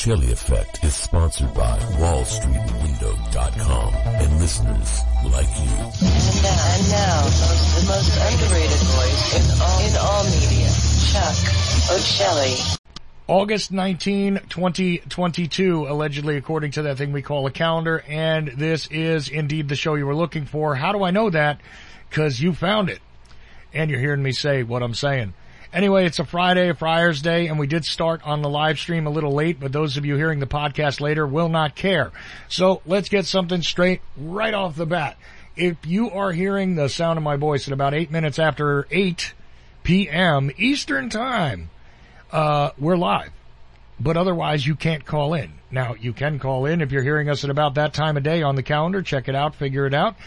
Chili Effect is sponsored by WallStreetWindow.com and listeners like you. And now, the most underrated voice in all media, Chuck O'Shelley. August 19, 2022, allegedly, according to that thing we call a calendar, and this is indeed the show you were looking for. How do I know that? Because you found it, and you're hearing me say what I'm saying. Anyway, it's a Friday, Friar's Day, and we did start on the live stream a little late, but those of you hearing the podcast later will not care. So let's get something straight right off the bat. If you are hearing the sound of my voice at about 8 minutes after 8 p.m. Eastern Time, we're live. But otherwise, you can't call in. Now, you can call in if you're hearing us at about that time of day on the calendar. Check it out, figure it out.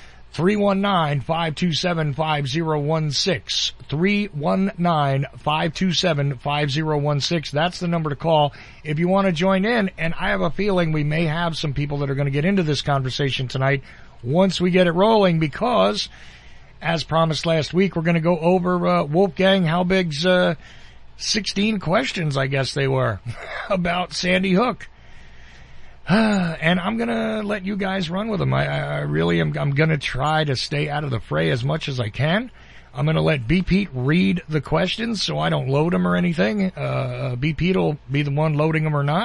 319-527-5016. 319-527-5016. That's the number to call if you want to join in. And I have a feeling we may have some people that are going to get into this conversation tonight once we get it rolling, because, as promised last week, we're going to go over Wolfgang Halbig's 16 questions, I guess they were, about Sandy Hook. And I'm gonna let you guys run with them. I really am. I'm gonna try to stay out of the fray as much as I can. I'm gonna let B. Pete read the questions so I don't load them or anything. B. Pete will be the one loading them or not.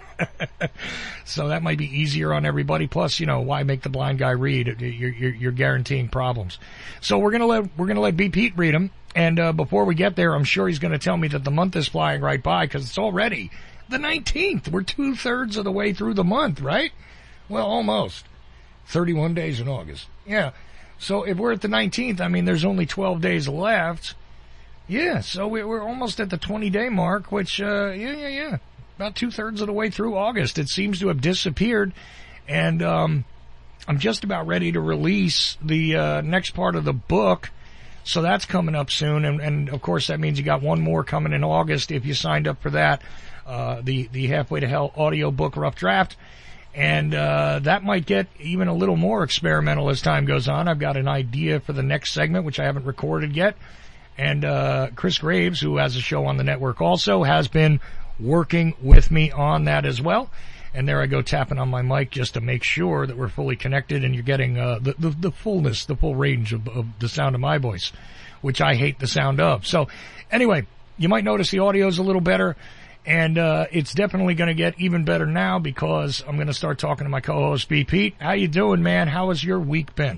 So that might be easier on everybody. Plus, you know, why make the blind guy read? You're guaranteeing problems. So we're gonna let B. Pete read them. And before we get there, I'm sure he's gonna tell me that the month is flying right by, because it's already the 19th. We're 2/3 of the way through the month, right? Well, almost. 31 days in August. Yeah. So if we're at the 19th, I mean, there's only 12 days left. Yeah. So we're almost at the 20-day mark, which, yeah. About 2/3 of the way through August. It seems to have disappeared. And, I'm just about ready to release the, next part of the book. So that's coming up soon. And of course, that means you got one more coming in August if you signed up for that. The Halfway to Hell audio book rough draft. And, that might get even a little more experimental as time goes on. I've got an idea for the next segment, which I haven't recorded yet. And, Chris Graves, who has a show on the network also, has been working with me on that as well. And there I go, tapping on my mic just to make sure that we're fully connected and you're getting, the fullness, the full range of the sound of my voice, which I hate the sound of. So anyway, you might notice the audio's a little better. And, it's definitely going to get even better now, because I'm going to start talking to my co-host, B. Pete. How you doing, man? How has your week been?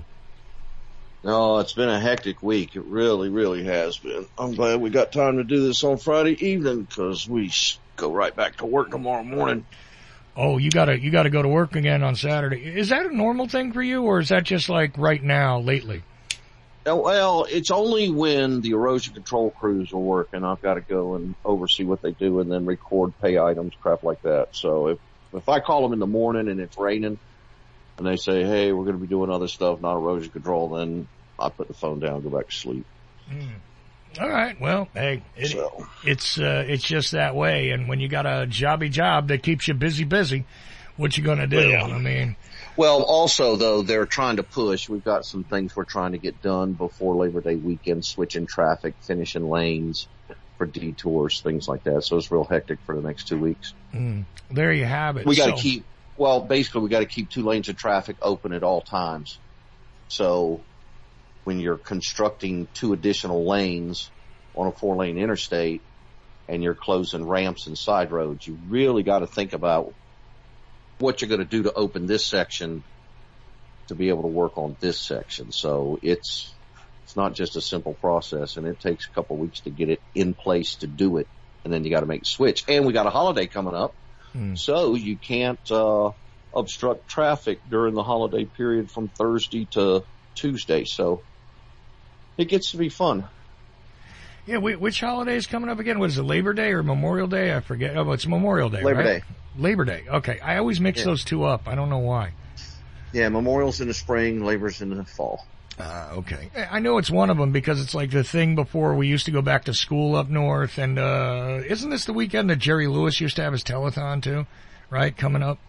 Oh, it's been a hectic week. It really, really has been. I'm glad we got time to do this on Friday evening, because we go right back to work tomorrow morning. Oh, you gotta go to work again on Saturday. Is that a normal thing for you, or is that just like right now, lately? Well, it's only when the erosion control crews are working. I've got to go and oversee what they do and then record pay items, crap like that. So if I call them in the morning and it's raining and they say, hey, we're going to be doing other stuff, not erosion control, then I put the phone down and go back to sleep. All right. Well, hey, it's just that way. And when you got a jobby job that keeps you busy, what you going to do? Well, I mean, well, also, though, they're trying to push. We've got some things we're trying to get done before Labor Day weekend, switching traffic, finishing lanes for detours, things like that. So it's real hectic for the next 2 weeks. There you have it. We got to basically we got to keep 2 lanes of traffic open at all times. So when you're constructing 2 additional lanes on a 4-lane interstate and you're closing ramps and side roads, you really got to think about what you're going to do to open this section to be able to work on this section. So it's not just a simple process, and it takes a couple of weeks to get it in place to do it. And then you got to make the switch. And we got a holiday coming up. So you can't, obstruct traffic during the holiday period from Thursday to Tuesday. So it gets to be fun. Yeah. Which holiday is coming up again? What is it? Labor Day or Memorial Day? I forget. Oh, it's Memorial Day, Labor right? Day. Labor Day. Okay. I always mix those two up. I don't know why. Yeah, Memorial's in the spring, Labor's in the fall. Okay. I know it's one of them because it's like the thing before we used to go back to school up north. And, isn't this the weekend that Jerry Lewis used to have his telethon too? Right? Coming up?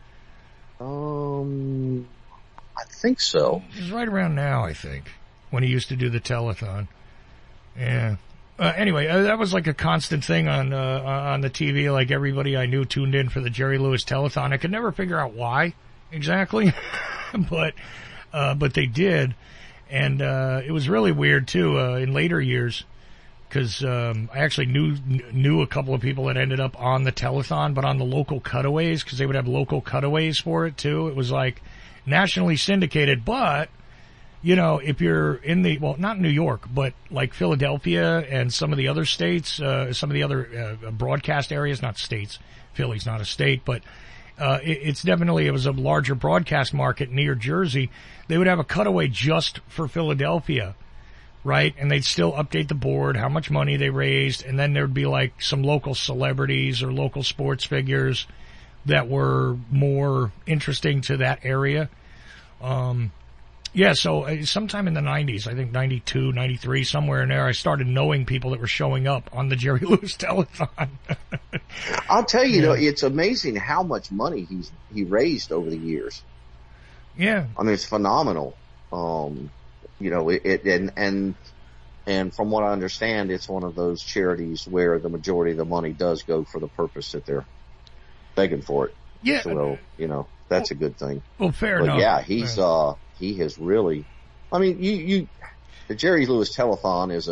I think so. It was right around now, I think, when he used to do the telethon. Yeah. Anyway, that was like a constant thing on the TV. Like everybody I knew tuned in for the Jerry Lewis Telethon. I could never figure out why exactly, but they did, and it was really weird too in later years because I actually knew a couple of people that ended up on the telethon, but on the local cutaways because they would have local cutaways for it too. It was like nationally syndicated, but. You know, if you're in not New York, but like Philadelphia and some of the other states, some of the other broadcast areas, not states. Philly's not a state, but it was a larger broadcast market near Jersey. They would have a cutaway just for Philadelphia, right? And they'd still update the board, how much money they raised, and then there'd be like some local celebrities or local sports figures that were more interesting to that area. Yeah, so sometime in the 90s, I think 92, 93, somewhere in there, I started knowing people that were showing up on the Jerry Lewis Telethon. I'll tell you, though, it's amazing how much money he raised over the years. Yeah. I mean, it's phenomenal. You know, and from what I understand, it's one of those charities where the majority of the money does go for the purpose that they're begging for it. Yeah. So, you know, that's a good thing. Well, fair but enough. Yeah, he has really, I mean, the Jerry Lewis Telethon is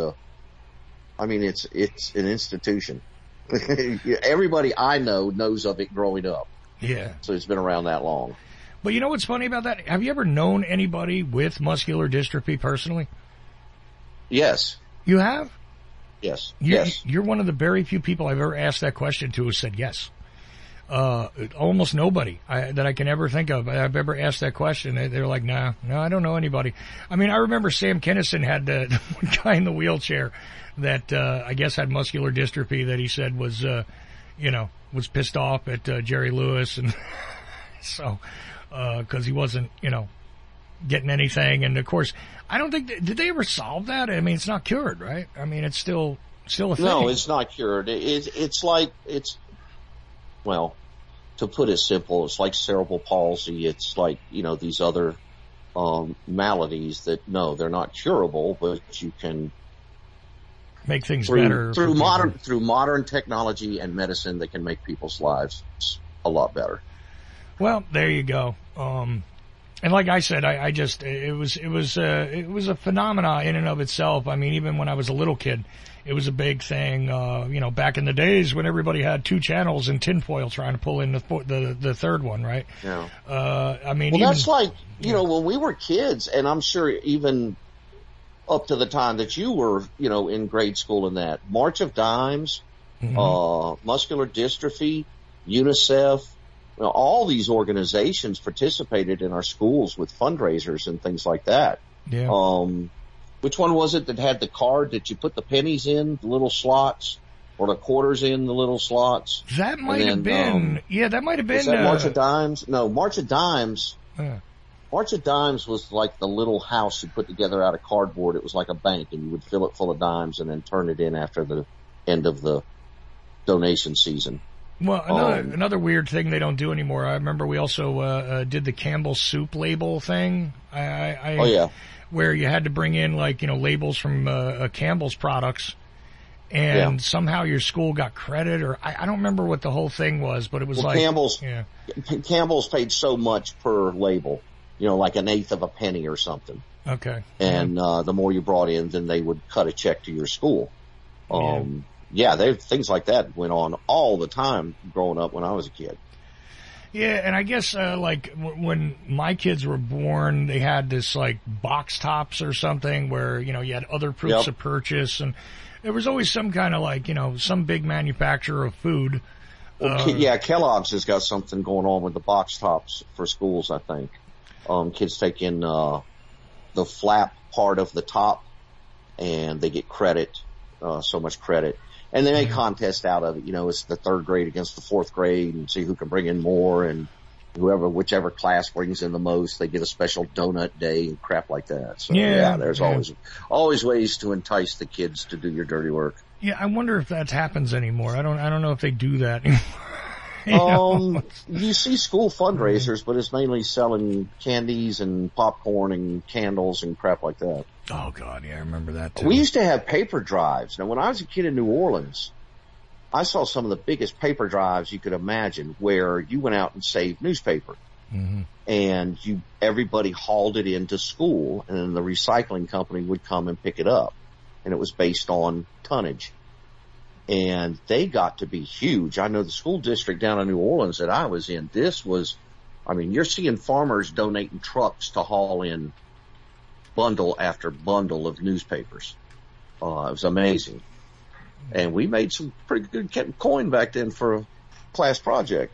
it's an institution. Everybody I know knows of it growing up. Yeah. So it's been around that long. But you know what's funny about that? Have you ever known anybody with muscular dystrophy personally? Yes. You have? Yes. You're one of the very few people I've ever asked that question to who said yes. Almost nobody that I can ever think of. I've ever asked that question. They're like, no, I don't know anybody. I mean, I remember Sam Kinison had one guy in the wheelchair that I guess had muscular dystrophy that he said was pissed off at Jerry Lewis, and so because he wasn't getting anything. And of course, I don't think did they ever solve that? I mean, it's not cured, right? I mean, it's still a thing. No, it's not cured. Well, to put it simple, it's like cerebral palsy. It's like, these other maladies that, no, they're not curable, but you can make things better through modern technology and medicine that can make people's lives a lot better. Well, there you go. And like I said, it was a phenomena in and of itself. I mean, even when I was a little kid, it was a big thing, back in the days when everybody had two channels and tinfoil trying to pull in the third one, right? Yeah. That's like, when we were kids, and I'm sure even up to the time that you were, in grade school and that, March of Dimes, Muscular Dystrophy, UNICEF, all these organizations participated in our schools with fundraisers and things like that. Yeah. Which one was it that had the card that you put the pennies in, the little slots, or the quarters in the little slots? That might have been. That might have been. Was that March of Dimes? No, March of Dimes. March of Dimes was like the little house you put together out of cardboard. It was like a bank, and you would fill it full of dimes and then turn it in after the end of the donation season. Well, another weird thing they don't do anymore. I remember we also did the Campbell's soup label thing. Oh yeah. Where you had to bring in labels from Campbell's products, and somehow your school got credit, or I don't remember what the whole thing was, but it was Campbell's paid so much per label, like an eighth of a penny or something. Okay. And the more you brought in, then they would cut a check to your school. Things like that went on all the time growing up when I was a kid. Yeah, and I guess when my kids were born, they had this box tops or something where you had other proofs of purchase, and there was always some kind of some big manufacturer of food. Well, Kellogg's has got something going on with the box tops for schools. I think kids take in the flap part of the top, and they get credit, so much credit. And they make contests out of it. It's the third grade against the fourth grade and see who can bring in more, and whichever class brings in the most, they get a special donut day and crap like that. So there's always ways to entice the kids to do your dirty work. Yeah, I wonder if that happens anymore. I don't know if they do that anymore. You see school fundraisers, but it's mainly selling candies and popcorn and candles and crap like that. Oh God, yeah, I remember that too. We used to have paper drives. Now, when I was a kid in New Orleans, I saw some of the biggest paper drives you could imagine, where you went out and saved newspaper, and everybody hauled it into school, and then the recycling company would come and pick it up, and it was based on tonnage. And they got to be huge. I know the school district down in New Orleans that I was in, you're seeing farmers donating trucks to haul in bundle after bundle of newspapers. It was amazing. And we made some pretty good coin back then for a class project.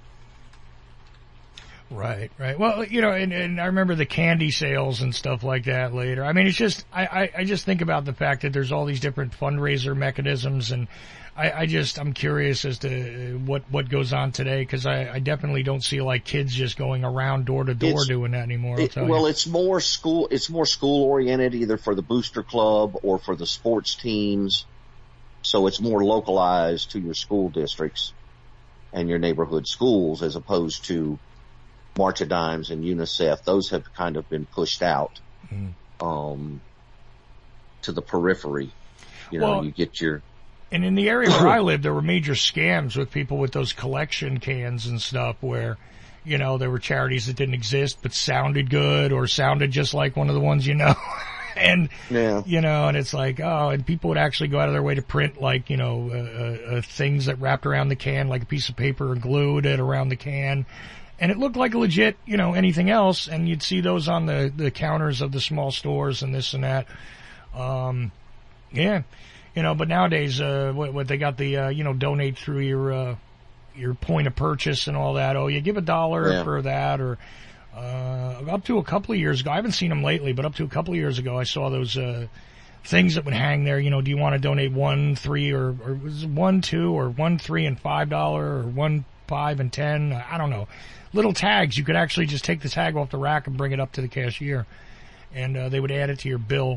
Right. Well, and I remember the candy sales and stuff like that later. I mean, it's just, I just think about the fact that there's all these different fundraiser mechanisms, and I'm curious as to what goes on today, because I definitely don't see like kids just going around door to door doing that anymore. It's more school oriented, either for the booster club or for the sports teams. So it's more localized to your school districts and your neighborhood schools, as opposed to March of Dimes and UNICEF. Those have kind of been pushed out to the periphery. You get your... And in the area where I lived, there were major scams with people with those collection cans and stuff where, there were charities that didn't exist but sounded good or sounded just like one of the ones and, and it's like, and people would actually go out of their way to print like, things that wrapped around the can, like a piece of paper and glued it around the can. And it looked like legit, anything else. And you'd see those on the counters of the small stores and this and that. But nowadays, what they got donate through your point of purchase and all that. Oh, you give $1 for that, or, up to a couple of years ago, I haven't seen them lately, but up to a couple of years ago, I saw those, things that would hang there. Do you want to donate $1, $3, or was it $1, $2, or $1, $3, and $5, or $1, $5, and $10? I don't know. Little tags. You could actually just take the tag off the rack and bring it up to the cashier, and they would add it to your bill.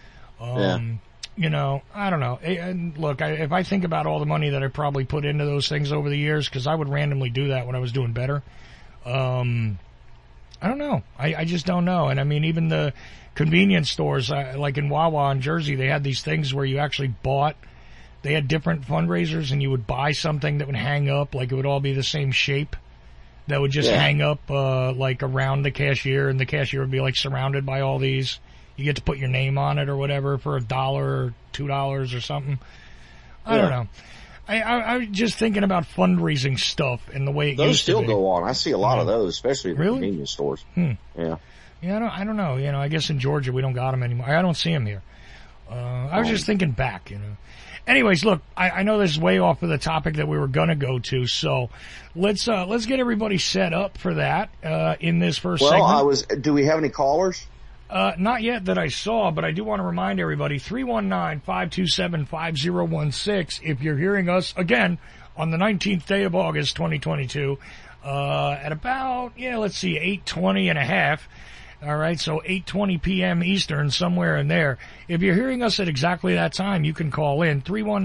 I don't know. And look, if I think about all the money that I probably put into those things over the years, because I would randomly do that when I was doing better. I don't know. I just don't know. And I mean, even the convenience stores, like in Wawa in Jersey, they had these things where you actually they had different fundraisers, and you would buy something that would hang up, like it would all be the same shape, that would just hang up, like around the cashier, and the cashier would be like surrounded by all these. You get to put your name on it or whatever for $1 or $2 or something. I don't know. I'm just thinking about fundraising stuff and the way it those used to be. Those still go on. I see a lot of those, especially at the convenience stores. Yeah. Yeah, I don't know. I guess in Georgia we don't got them anymore. I don't see them here. I was just thinking back, Anyways, look, I know this is way off of the topic that we were gonna go to, so let's get everybody set up for that, in this first segment. Do we have any callers? Not yet that I saw, but I do want to remind everybody, 319-527-5016, if you're hearing us, again, on the 19th day of August, 2022, at about, 8:20 and a half. All right, so 8:20 p.m. Eastern, somewhere in there. If you're hearing us at exactly that time, you can call in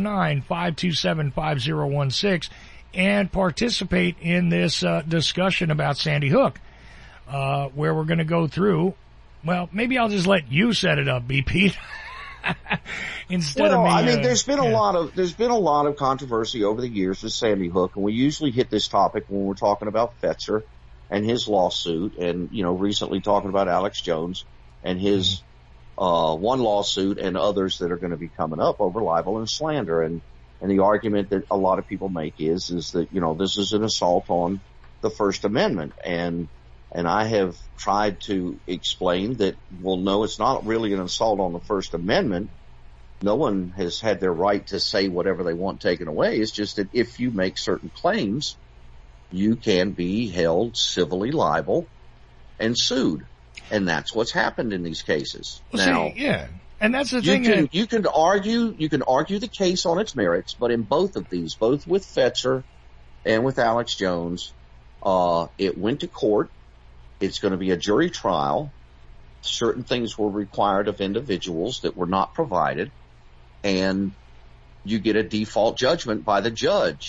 319-527-5016 and participate in this discussion about Sandy Hook, where we're going to go through. Well, maybe I'll just let you set it up, B. Pete. Instead of me. There's been a lot of controversy over the years with Sandy Hook, and we usually hit this topic when we're talking about Fetzer and his lawsuit, and recently talking about Alex Jones and his one lawsuit, and others that are going to be coming up over libel and slander. And the argument that a lot of people make is that this is an assault on the First Amendment, and I have tried to explain that, well, no, it's not really an assault on the First Amendment. No one has had their right to say whatever they want taken away. It's just that if you make certain claims, you can be held civilly liable and sued. And that's what's happened in these cases. And that's the thing. You can argue the case on its merits, but in both of these, both with Fetzer and with Alex Jones, it went to court. It's going to be a jury trial. Certain things were required of individuals that were not provided, and you get a default judgment by the judge.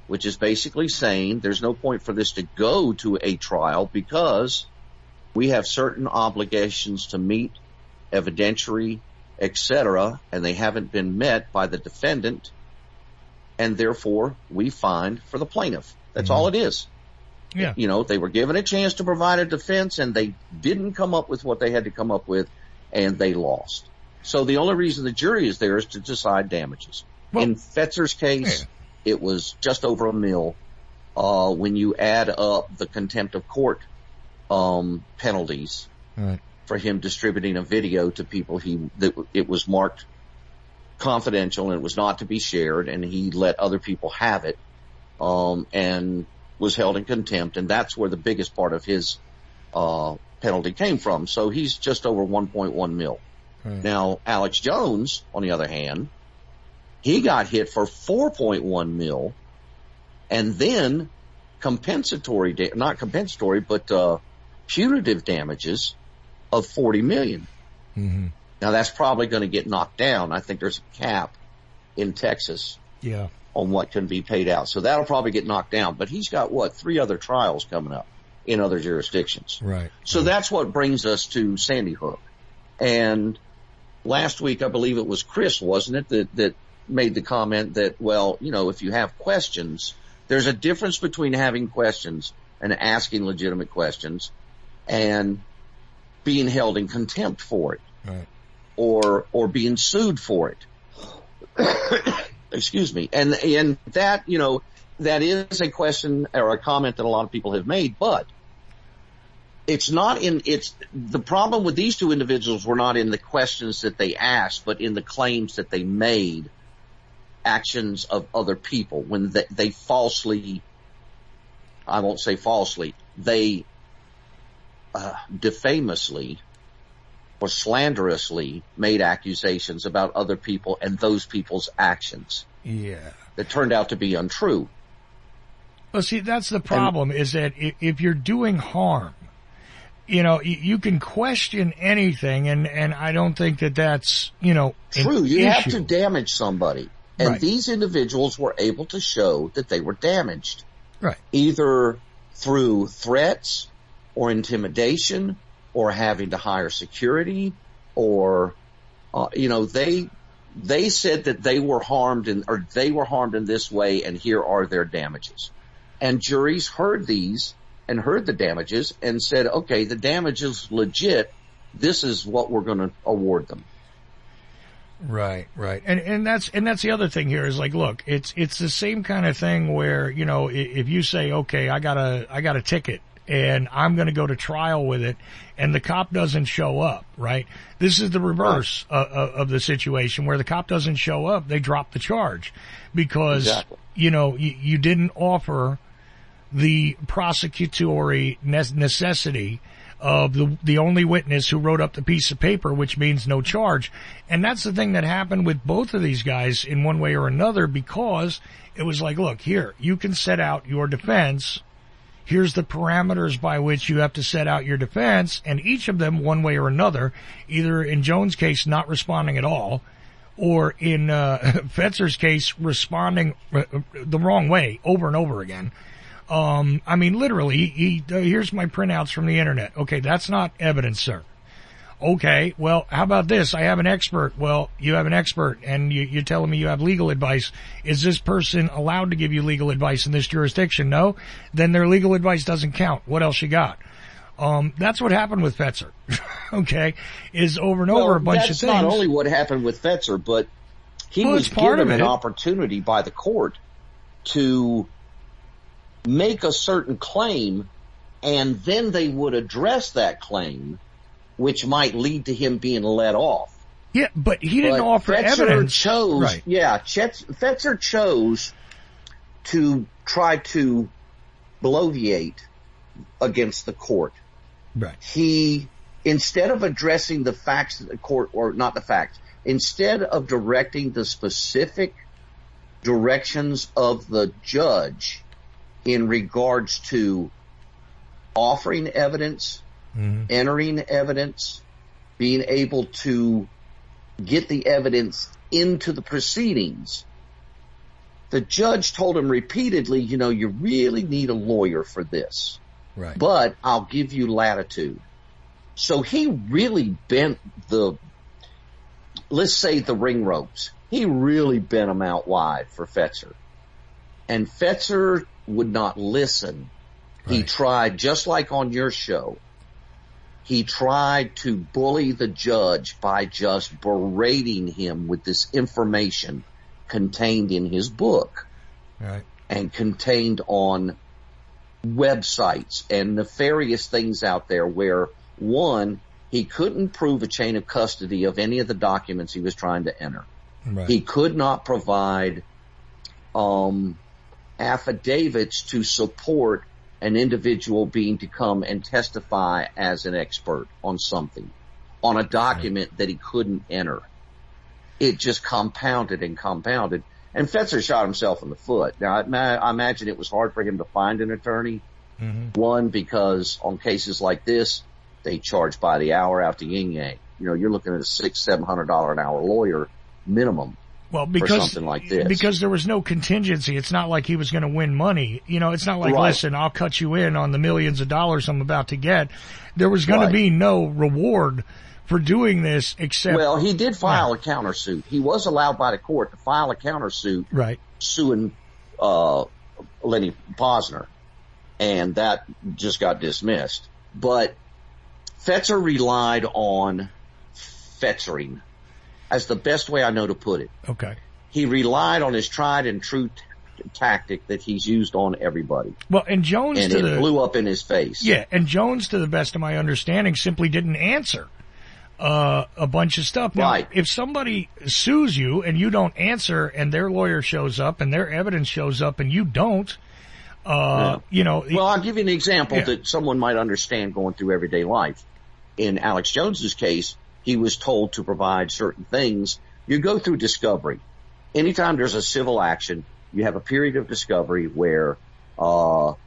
which is basically saying there's no point for this to go to a trial because we have certain obligations to meet, evidentiary, etc., and they haven't been met by the defendant, and therefore we fine for the plaintiff. That's all it is. Yeah. You know, they were given a chance to provide a defense, and they didn't come up with what they had to come up with, and they lost. So the only reason the jury is there is to decide damages. Well, in Fetzer's case, it was just over $1 million. When you add up the contempt of court penalties for him distributing a video to people it was marked confidential and it was not to be shared, and he let other people have it, and was held in contempt, and that's where the biggest part of his penalty came from. So he's just over $1.1 million. Now, Alex Jones, on the other hand, he got hit for $4.1 million, and then punitive damages of $40 million. Mm-hmm. Now, that's probably going to get knocked down. I think there's a cap in Texas on what can be paid out. So that'll probably get knocked down. But he's got, 3 other trials coming up in other jurisdictions. Right. So that's what brings us to Sandy Hook. And last week, I believe it was Chris, wasn't it, that made the comment that, well, you know, if you have questions, there's a difference between having questions and asking legitimate questions and being held in contempt for it. Right. Or being sued for it. Excuse me. And that, you know, that is a question or a comment that a lot of people have made, but the problem with these two individuals were not in the questions that they asked, but in the claims that they made, actions of other people when they falsely, I won't say falsely, they defamously or slanderously made accusations about other people and those people's actions. Yeah. That turned out to be untrue. Well, see, that's the problem, is that if you're doing harm, you know, you can question anything, and I don't think that's, you know, true. You have to damage somebody. And these individuals were able to show that they were damaged. Right. Either through threats or intimidation or having to hire security or, you know, they said that they were harmed in this way, and here are their damages. And juries heard these and heard the damages and said, okay, the damage is legit. This is what we're going to award them. Right. And that's the other thing here is, like, look, it's the same kind of thing where, you know, if you say, okay, I got a ticket and I'm going to go to trial with it, and the cop doesn't show up, right? This is the reverse of the situation where the cop doesn't show up. They drop the charge because, you know, you didn't offer the prosecutory necessity of the only witness who wrote up the piece of paper, which means no charge. And that's the thing that happened with both of these guys in one way or another, because it was like, look, here, you can set out your defense. Here's the parameters by which you have to set out your defense. And each of them, one way or another, either in Jones' case, not responding at all, or in Fetzer's case, responding the wrong way over and over again. I mean, literally, here's my printouts from the internet. Okay, that's not evidence, sir. Okay, well, how about this? I have an expert. Well, you have an expert, and you're telling me you have legal advice. Is this person allowed to give you legal advice in this jurisdiction? No? Then their legal advice doesn't count. What else you got? That's what happened with Fetzer. Okay, is over and over a bunch of things. That's not only what happened with Fetzer, but he was given an opportunity by the court to make a certain claim, and then they would address that claim, which might lead to him being let off. Yeah, but he didn't offer evidence. Fetzer chose to try to bloviate against the court. Right. He, instead of addressing the facts of the court, or not the facts, instead of directing the specific directions of the judge in regards to offering evidence, entering evidence, being able to get the evidence into the proceedings, the judge told him repeatedly, you really need a lawyer for this. Right. But I'll give you latitude. So he really bent let's say the ring ropes. He really bent them out wide for Fetzer. And Fetzer would not listen. Right. He tried, just like on your show, he tried to bully the judge by just berating him with this information contained in his book. Right. And contained on websites and nefarious things out there where, one, he couldn't prove a chain of custody of any of the documents he was trying to enter. Right. He could not provide affidavits to support an individual being to come and testify as an expert on something, on a document that he couldn't enter. It just compounded and compounded. And Fetzer shot himself in the foot. Now, I imagine it was hard for him to find an attorney. Mm-hmm. One, because on cases like this, they charge by the hour out to yin yang. You're looking at a $600-700 an hour lawyer minimum. Well, because for something like this. Because there was no contingency. It's not like he was going to win money. It's not like, right. Listen, I'll cut you in on the millions of dollars I'm about to get. There was going to be no reward for doing this except... Well, he did file a countersuit. He was allowed by the court to file a countersuit, right, suing Lenny Posner, and that just got dismissed. But Fetzer relied on Fetzering. As the best way I know to put it. Okay. He relied on his tried and true tactic that he's used on everybody. Well, and Jones and it blew up in his face. Yeah, and Jones, to the best of my understanding, simply didn't answer a bunch of stuff. Now, right. If somebody sues you and you don't answer, and their lawyer shows up and their evidence shows up and you don't, Well, I'll give you an example that someone might understand going through everyday life. In Alex Jones's case, he was told to provide certain things. You go through discovery. Anytime there's a civil action, you have a period of discovery where the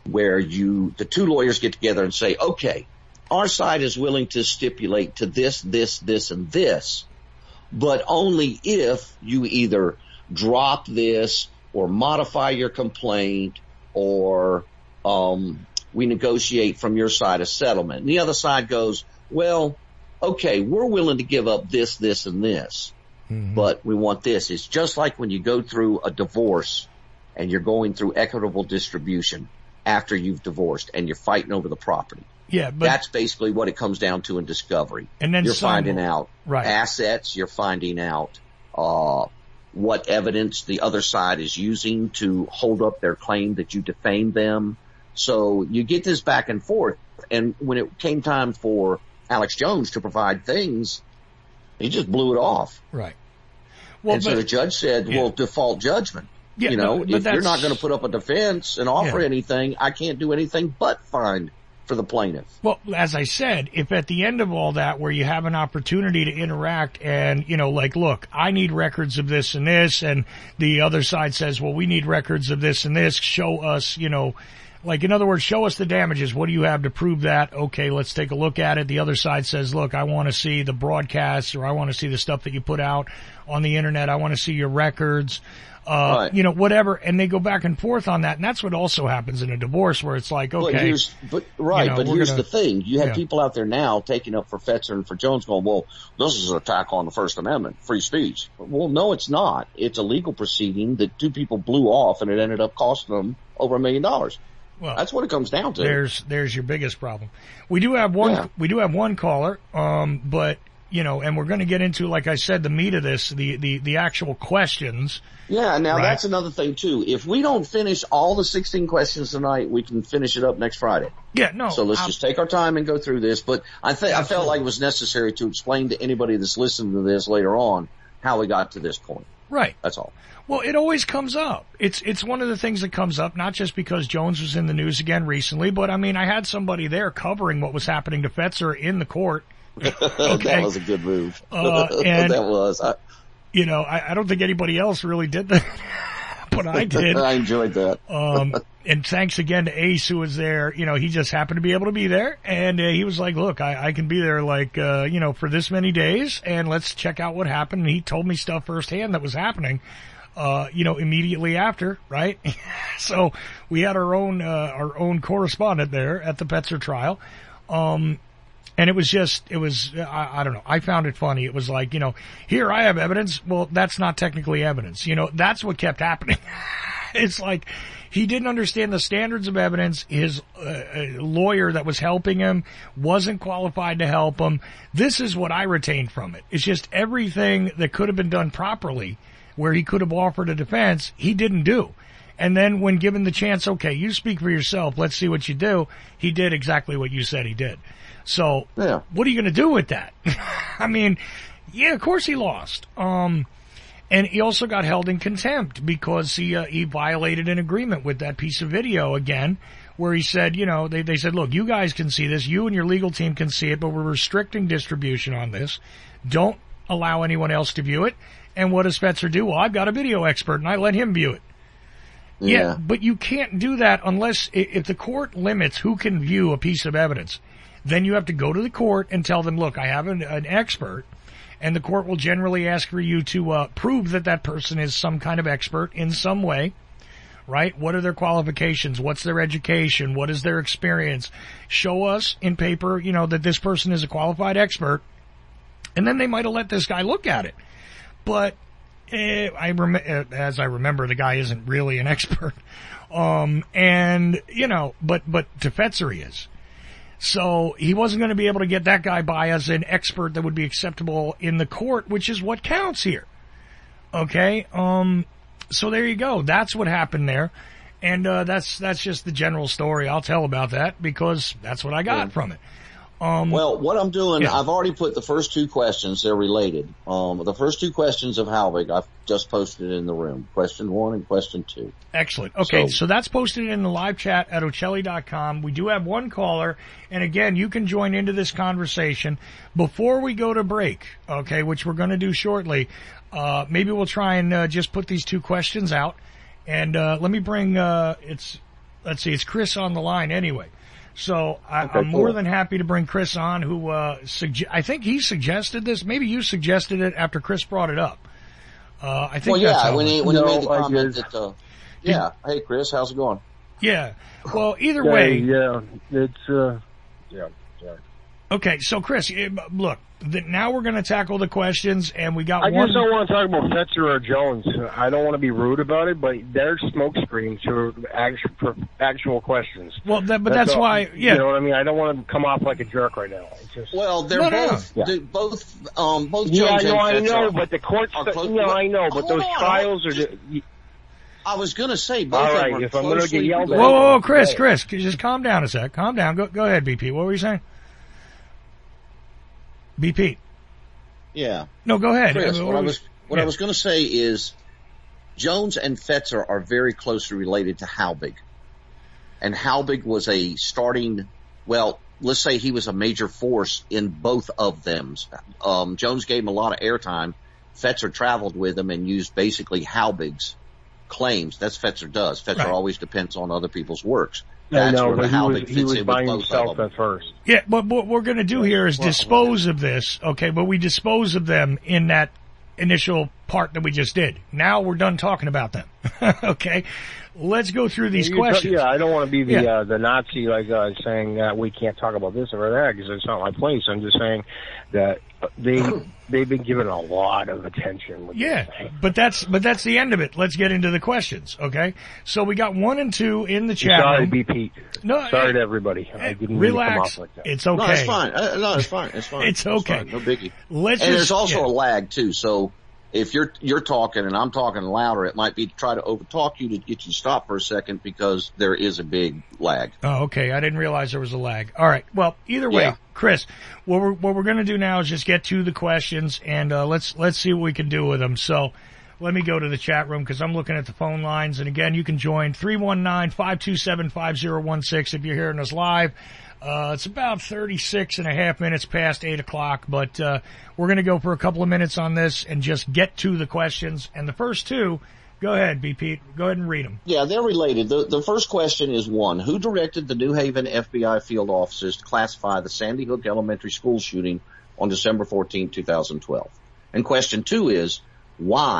two lawyers get together and say, okay, our side is willing to stipulate to this, this, this, and this, but only if you either drop this or modify your complaint or we negotiate from your side a settlement. And the other side goes, well, okay, we're willing to give up this, this, and this, but we want this. It's just like when you go through a divorce and you're going through equitable distribution after you've divorced and you're fighting over the property. Yeah, but that's basically what it comes down to in discovery. And then you're finding out assets, you're finding out what evidence the other side is using to hold up their claim that you defamed them. So you get this back and forth. And when it came time for Alex Jones to provide things, he just blew it off. Right. Well, and so the judge said, well, default judgment. Yeah, if you're not going to put up a defense and offer anything, I can't do anything but find for the plaintiff. Well, as I said, if at the end of all that where you have an opportunity to interact and, look, I need records of this and this, and the other side says, well, we need records of this and this, show us, in other words, show us the damages. What do you have to prove that? Okay, let's take a look at it. The other side says, look, I want to see the broadcasts, or I want to see the stuff that you put out on the internet. I want to see your records. Whatever, and they go back and forth on that, and that's what also happens in a divorce, where it's like, okay, but here's the thing: you have people out there now taking up for Fetzer and for Jones, going, "Well, this is an attack on the First Amendment, free speech." Well, no, it's not. It's a legal proceeding that two people blew off, and it ended up costing them over $1 million. Well, that's what it comes down to. There's your biggest problem. We do have one. Yeah. We do have one caller, but. And we're going to get into, like I said, the meat of this, the actual questions. Yeah, now that's another thing too. If we don't finish all the 16 questions tonight, we can finish it up next Friday. Yeah, no. So let's just take our time and go through this. But I felt like it was necessary to explain to anybody that's listening to this later on how we got to this point. Right. That's all. Well, it always comes up. It's one of the things that comes up, not just because Jones was in the news again recently, but I had somebody there covering what was happening to Fetzer in the court. Okay. That was a good move. And, that was. I don't think anybody else really did that, but I did. I enjoyed that. And thanks again to Ace, who was there. He just happened to be able to be there, and he was like, look, I can be there for this many days, and let's check out what happened. And he told me stuff firsthand that was happening. immediately after, right? So we had our own correspondent there at the Petzer trial. And it was, I don't know, I found it funny. It was like, here I have evidence. Well, that's not technically evidence. That's what kept happening. It's like he didn't understand the standards of evidence. His lawyer that was helping him wasn't qualified to help him. This is what I retained from it. It's just everything that could have been done properly where he could have offered a defense, he didn't do. And then when given the chance, okay, you speak for yourself, let's see what you do, he did exactly what you said he did. So, What are you going to do with that? I mean, yeah, of course he lost. And he also got held in contempt because he violated an agreement with that piece of video again, where he said, they said, look, you guys can see this, you and your legal team can see it, but we're restricting distribution on this. Don't allow anyone else to view it. And what does Fetzer do? Well, I've got a video expert and I let him view it. Yeah, but you can't do that unless, if the court limits who can view a piece of evidence, then you have to go to the court and tell them, look, I have an expert, and the court will generally ask for you to prove that that person is some kind of expert in some way, right? What are their qualifications? What's their education? What is their experience? Show us in paper, that this person is a qualified expert, and then they might have let this guy look at it. But as I remember, the guy isn't really an expert. But to Fetzer he is. So he wasn't going to be able to get that guy by as an expert that would be acceptable in the court, which is what counts here. Okay? So there you go. That's what happened there. And, that's just the general story. I'll tell about that because that's what I got from it. Well, what I'm doing, I've already put the first two questions. They're related. The first two questions of Halvig, I've just posted in the room. Question 1 and question 2. Excellent. Okay, so that's posted in the live chat at Ochelli.com. We do have one caller, and again, you can join into this conversation. Before we go to break, okay, which we're going to do shortly, maybe we'll try and just put these two questions out. And let me bring, it's Chris on the line anyway. So I'm more than happy to bring Chris on, who I think he suggested this. Maybe you suggested it after Chris brought it up. I think. Well, yeah, when he made the comment that. Hey, Chris, how's it going? Yeah. Well, either way. Yeah, it's yeah. Okay, so Chris, look, now we're going to tackle the questions, and we got I one. just don't want to talk about Fetzer or Jones. I don't want to be rude about it, but they're smoke screens for actual questions. Well, that's why, yeah. You know what I mean? I don't want to come off like a jerk right now. It's just, well, they're both Jones yeah, and Fetzer. I know, but the courts, I know, but those trials are just... I was going to say both all of right, them are if I'm going to get yelled at... Whoa, Chris, just calm down a sec. Calm down. Go ahead, BP. What were you saying? BP. Yeah. No, go ahead. Chris, what I was going to say is Jones and Fetzer are very closely related to Halbig. And Halbig was a starting, well, let's say he was a major force in both of them. Jones gave him a lot of airtime. Fetzer traveled with him and used basically Halbig's claims. That's Fetzer does. Fetzer always depends on other people's works. That's where the Halbig fits in with both of them. At first. Yeah, but what we're going to do here is dispose of this, okay? But we dispose of them in that initial part that we just did. Now we're done talking about them, okay? Let's go through these questions. Yeah, I don't want to be the Nazi saying that we can't talk about this or that because it's not my place. I'm just saying that they've been given a lot of attention. Yeah, but that's the end of it. Let's get into the questions, okay? So we got 1 and 2 in the chat Sorry, room. BP. No, sorry to everybody. I didn't relax. Mean to come off like that. It's okay. No, it's fine. It's fine. It's fine. It's okay. It's fine. No biggie. And there's also a lag too. So if you're talking and I'm talking louder, it might be to try to overtalk you to get you to stop for a second because there is a big lag. Oh, okay. I didn't realize there was a lag. All right. Well, either way, Chris, what we're going to do now is just get to the questions and let's see what we can do with them. So let me go to the chat room because I'm looking at the phone lines. And again, you can join 319-527-5016 if you're hearing us live. It's about 36 and a half minutes past 8 o'clock, but we're going to go for a couple of minutes on this and just get to the questions. And the first two, go ahead, BP. Go ahead and read them. Yeah, they're related. The first question is 1. Who directed the New Haven FBI field officers to classify the Sandy Hook Elementary School shooting on December 14, 2012? And question 2 is, why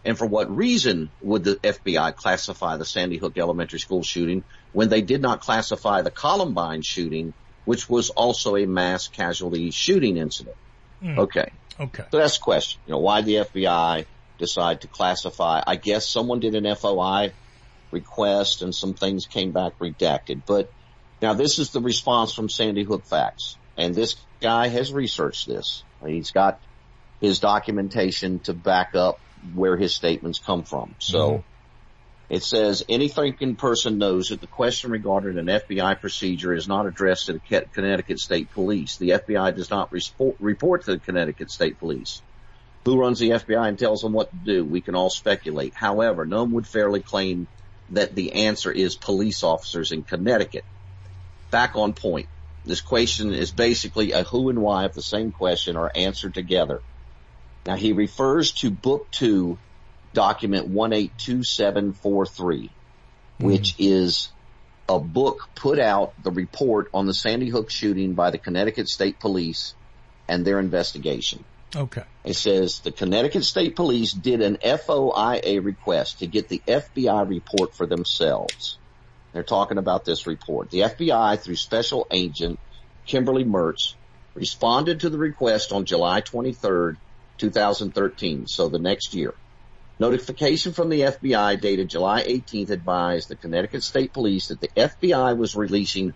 And for what reason would the FBI classify the Sandy Hook Elementary School shooting when they did not classify the Columbine shooting, which was also a mass casualty shooting incident? Okay. So that's the question. Why did the FBI decide to classify? I guess someone did an FOI request and some things came back redacted. But now this is the response from Sandy Hook Facts. And this guy has researched this. He's got his documentation to back up where his statements come from. So it says, any thinking person knows that the question regarding an FBI procedure is not addressed to the Connecticut State Police. The FBI does not report to the Connecticut State Police. Who runs the FBI and tells them what to do? We can all speculate. However, no one would fairly claim that the answer is police officers in Connecticut. Back on point. This question is basically a who and why of the same question are answered together. Now, he refers to Book 2, Document 182743, which is a book put out, the report on the Sandy Hook shooting by the Connecticut State Police and their investigation. Okay. It says the Connecticut State Police did an FOIA request to get the FBI report for themselves. They're talking about this report. The FBI, through Special Agent Kimberly Mertz, responded to the request on July 23rd, 2013, so the next year. Notification from the FBI dated July 18th advised the Connecticut State Police that the FBI was releasing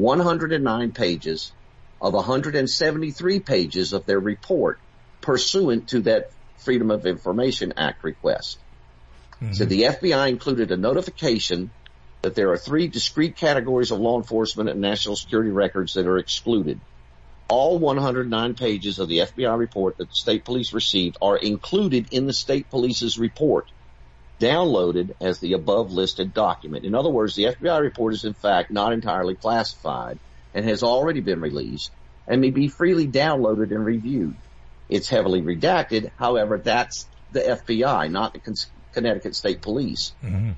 109 pages of 173 pages of their report pursuant to that Freedom of Information Act request. So the FBI included a notification that there are 3 discrete categories of law enforcement and national security records that are excluded. All 109 pages of the FBI report that the state police received are included in the state police's report, downloaded as the above listed document. In other words, the FBI report is in fact not entirely classified and has already been released and may be freely downloaded and reviewed. It's heavily redacted. However, that's the FBI, not the Connecticut State Police.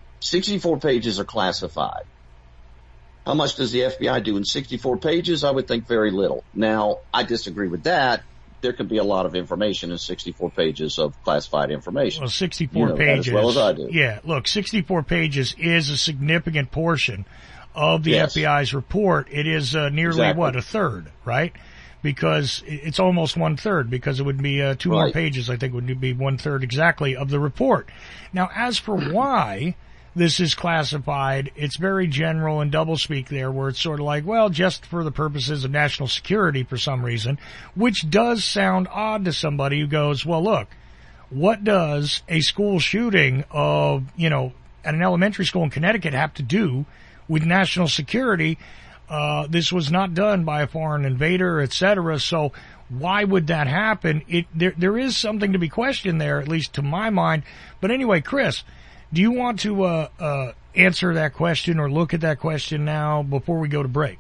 64 pages are classified. How much does the FBI do in 64 pages? I would think very little. Now, I disagree with that. There could be a lot of information in 64 pages of classified information. Well, 64 pages. As well as I do. Yeah, look, 64 pages is a significant portion of the FBI's report. It is nearly, a third, right? Because it's almost 1/3, because it would be 2 more pages, I think would be 1/3 exactly of the report. Now, as for why this is classified, it's very general and doublespeak there, where it's sort of like, well, just for the purposes of national security for some reason, which does sound odd to somebody who goes, well, look, what does a school shooting of, at an elementary school in Connecticut have to do with national security? This was not done by a foreign invader, etc. So why would that happen? There is something to be questioned there, at least to my mind. But anyway, Chris, do you want to answer that question or look at that question now before we go to break?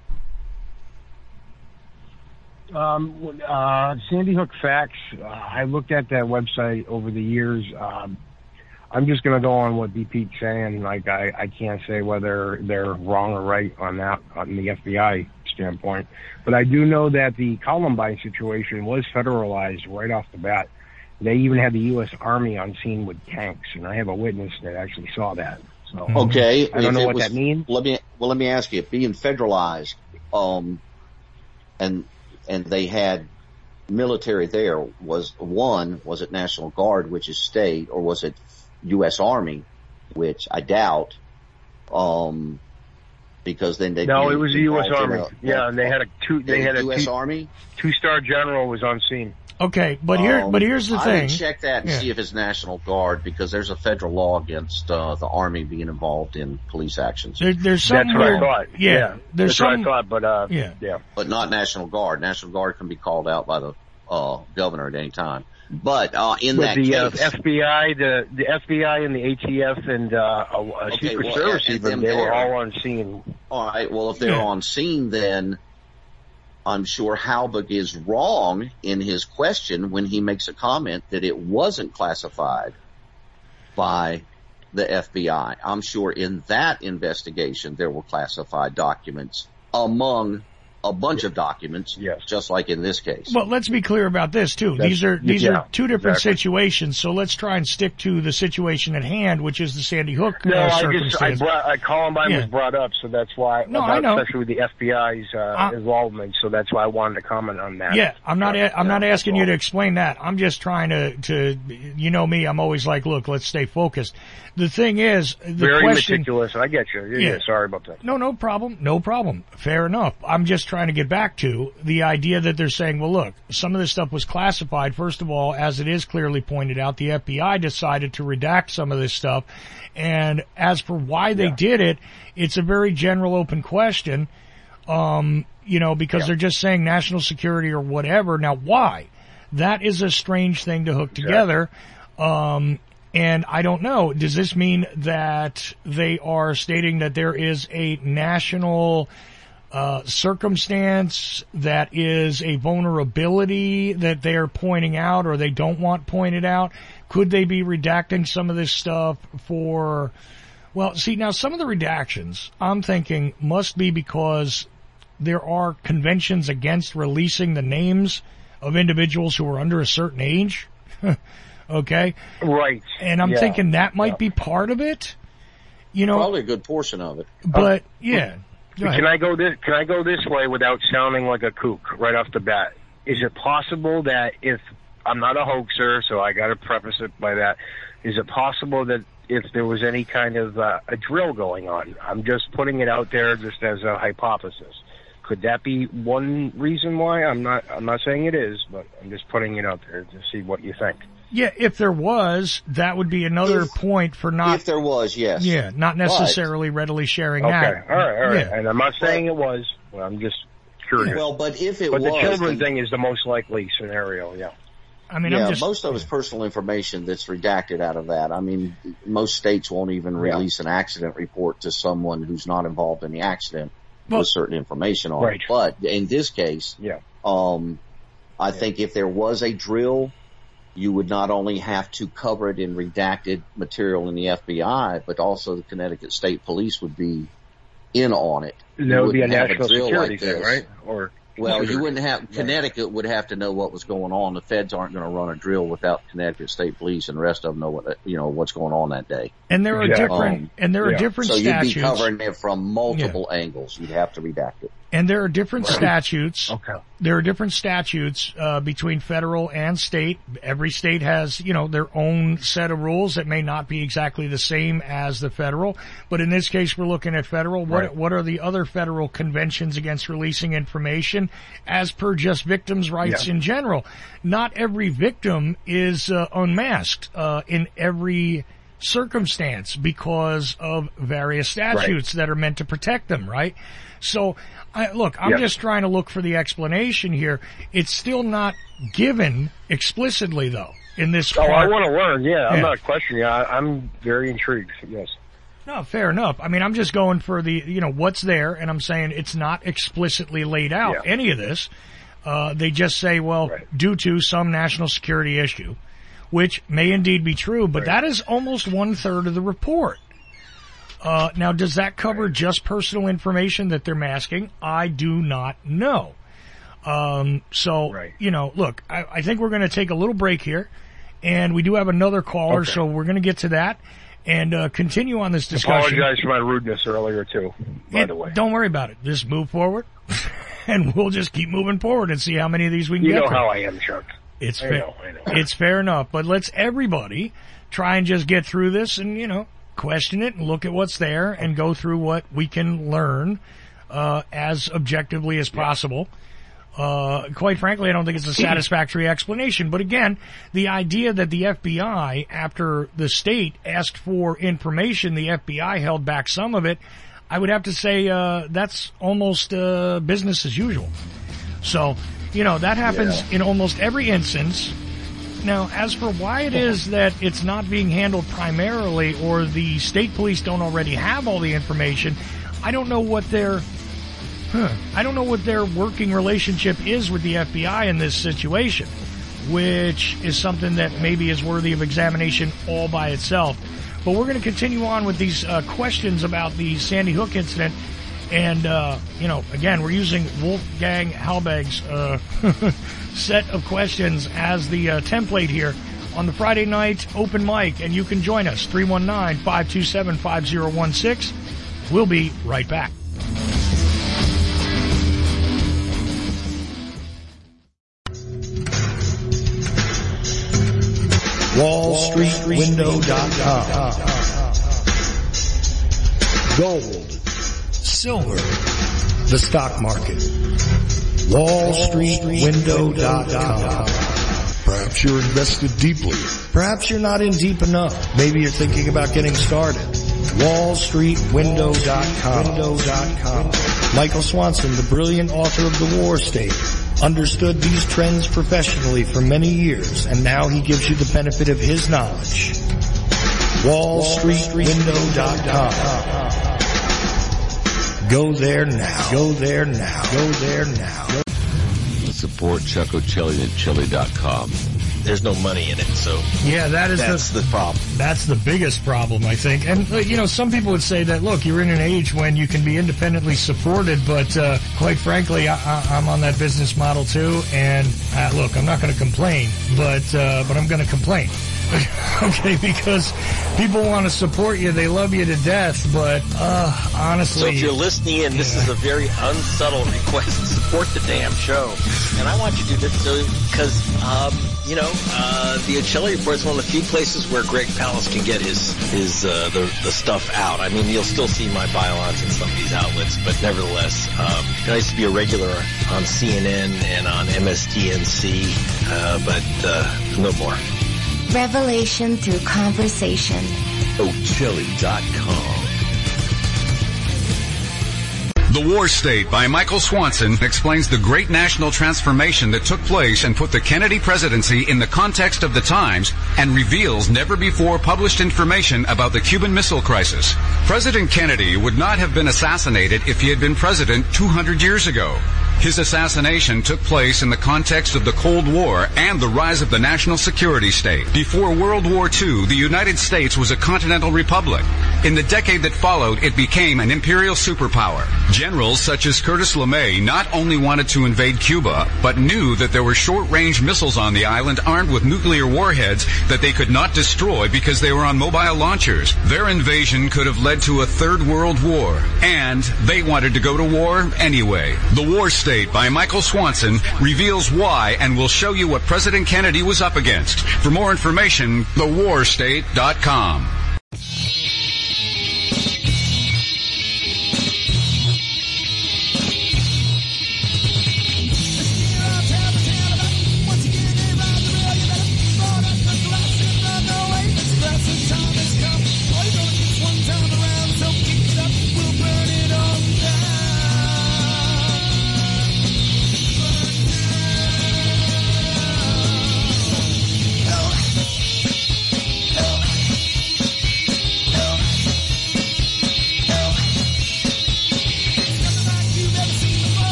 Sandy Hook Facts, I looked at that website over the years. I'm just going to go on what BP's saying. Like, I can't say whether they're wrong or right on that, on the FBI standpoint. But I do know that the Columbine situation was federalized right off the bat. They even had the U.S. Army on scene with tanks, and I have a witness that actually saw that. So, okay, I don't know what that means. Let me ask you, being federalized, and they had military there, was it National Guard, which is state, or was it U.S. Army, which I doubt, because then they it was the U.S. Army. And they had a U.S. Army 2-star general was on scene. Okay, but here's the thing. I would check that and see if it's National Guard, because there's a federal law against the Army being involved in police actions. There's some. That's what I thought. Yeah, that's what I thought. But but not National Guard. National Guard can be called out by the governor at any time. But that case, FBI, the FBI and the ATF and Secret Service, even they were all on scene. All right. Well, if they're on scene, then I'm sure Halbig is wrong in his question when he makes a comment that it wasn't classified by the FBI. I'm sure in that investigation there were classified documents among a bunch of documents, Yes. just like in this case. Well, let's be clear about this too. These are two different situations. So let's try and stick to the situation at hand, which is the Sandy Hook circumstance. Columbine was brought up, so that's why. No, I know. Especially with the FBI's involvement, so that's why I wanted to comment on that. Yeah, I'm not asking you to explain that. I'm just trying to you know me, I'm always like, look, let's stay focused. The thing is, very meticulous. I get you. Yeah, sorry about that. No problem. No problem. Fair enough. I'm just trying to get back to the idea that they're saying, well, look, some of this stuff was classified. First of all, as it is clearly pointed out, the FBI decided to redact some of this stuff. And as for why they did it, it's a very general open question, because they're just saying national security or whatever. Now, why? That is a strange thing to hook together. And I don't know, does this mean that they are stating that there is a national circumstance that is a vulnerability that they are pointing out or they don't want pointed out? Could they be redacting some of this stuff for, well, see, now some of the redactions I'm thinking must be because there are conventions against releasing the names of individuals who are under a certain age. Okay? Right. And I'm thinking that might be part of it. Probably a good portion of it. But, yeah. Can I go this way without sounding like a kook right off the bat? Is it possible that if I'm not a hoaxer, so I got to preface it by that, is it possible that if there was any kind of a drill going on, I'm just putting it out there just as a hypothesis, could that be one reason why? I'm not saying it is, but I'm just putting it out there to see what you think. Yeah, if there was, that would be another point for not... If there was, yes. Yeah, not necessarily readily sharing that. Okay, all right. Yeah. And I'm not saying it was. Well, I'm just curious. Well, but if it was... But the children thing is the most likely scenario, I mean, most of it's personal information that's redacted out of that. I mean, most states won't even release an accident report to someone who's not involved in the accident with certain information on it. But in this case, I think if there was a drill, you would not only have to cover it in redacted material in the FBI, but also the Connecticut State Police would be in on it. There would be a national security thing, right? Well, you wouldn't have, Connecticut would have to know what was going on. The feds aren't going to run a drill without Connecticut State Police, and the rest of them know what's going on that day. And there are different statutes. So you'd be covering it from multiple angles. You'd have to redact it. And there are different statutes. Okay. There are different statutes between federal and state. Every state has, their own set of rules that may not be exactly the same as the federal. But in this case, we're looking at federal. What are the other federal conventions against releasing information as per just victims' rights in general? Not every victim is unmasked in every circumstance because of various statutes that are meant to protect them, right? So, I'm just trying to look for the explanation here. It's still not given explicitly, though, in this part. I want to learn, I'm not questioning. I'm very intrigued, yes. No, fair enough. I mean, I'm just going for the, what's there, and I'm saying it's not explicitly laid out, any of this. They just say, due to some national security issue, which may indeed be true, but that is almost 1/3 of the report. Now, does that cover just personal information that they're masking? I do not know. Look, I think we're going to take a little break here, and we do have another caller, so we're going to get to that and continue on this discussion. Apologize for my rudeness earlier, too, by the way. Don't worry about it. Just move forward, and we'll just keep moving forward and see how many of these we can get. You know how I am, Chuck. It's fair. It's fair enough, but let's everybody try and just get through this and, question it and look at what's there and go through what we can learn as objectively as possible. Quite frankly, I don't think it's a satisfactory explanation. But again, the idea that the FBI, after the state asked for information, the FBI held back some of it, I would have to say that's almost business as usual. So, that happens in almost every instance. Now, as for why it is that it's not being handled primarily or the state police don't already have all the information, I don't know what their working relationship is with the FBI in this situation, which is something that maybe is worthy of examination all by itself. But we're going to continue on with these questions about the Sandy Hook incident. And, again, we're using Wolfgang Halbig's set of questions as the template here on the Friday night open mic, and you can join us, 319-527-5016. We'll be right back. WallStreetWindow.com. Gold, silver, the stock market. WallStreetWindow.com. Perhaps you're invested deeply. Perhaps you're not in deep enough. Maybe you're thinking about getting started. WallStreetWindow.com. Michael Swanson, the brilliant author of The War State, understood these trends professionally for many years, and now he gives you the benefit of his knowledge. WallStreetWindow.com. Go there now. Go there now. Go there now. Support Chuck O'Celli at Chili.com. There's no money in it, so yeah, that's the problem. That's the biggest problem, I think. And, some people would say that, look, you're in an age when you can be independently supported, but quite frankly, I'm on that business model too, and look, I'm not going to complain, but I'm going to complain. Okay, because people want to support you, they love you to death, but honestly... So if you're listening in, this is a very unsubtle request to support the damn show. And I want you to do this because, the O'Celli Report is one of the few places where Greg Palast can get his the stuff out. I mean, you'll still see my bylaws in some of these outlets, but nevertheless, I used to be a regular on CNN and on MSDNC, but no more. Revelation through conversation. O'Celli.com. The War State by Michael Swanson explains the great national transformation that took place and put the Kennedy presidency in the context of the times and reveals never-before published information about the Cuban Missile Crisis. President Kennedy would not have been assassinated if he had been president 200 years ago. His assassination took place in the context of the Cold War and the rise of the national security state. Before World War II, the United States was a continental republic. In the decade that followed, it became an imperial superpower. Generals such as Curtis LeMay not only wanted to invade Cuba, but knew that there were short-range missiles on the island armed with nuclear warheads that they could not destroy because they were on mobile launchers. Their invasion could have led to a third world war, and they wanted to go to war anyway. The War State by Michael Swanson reveals why and will show you what President Kennedy was up against. For more information, thewarstate.com.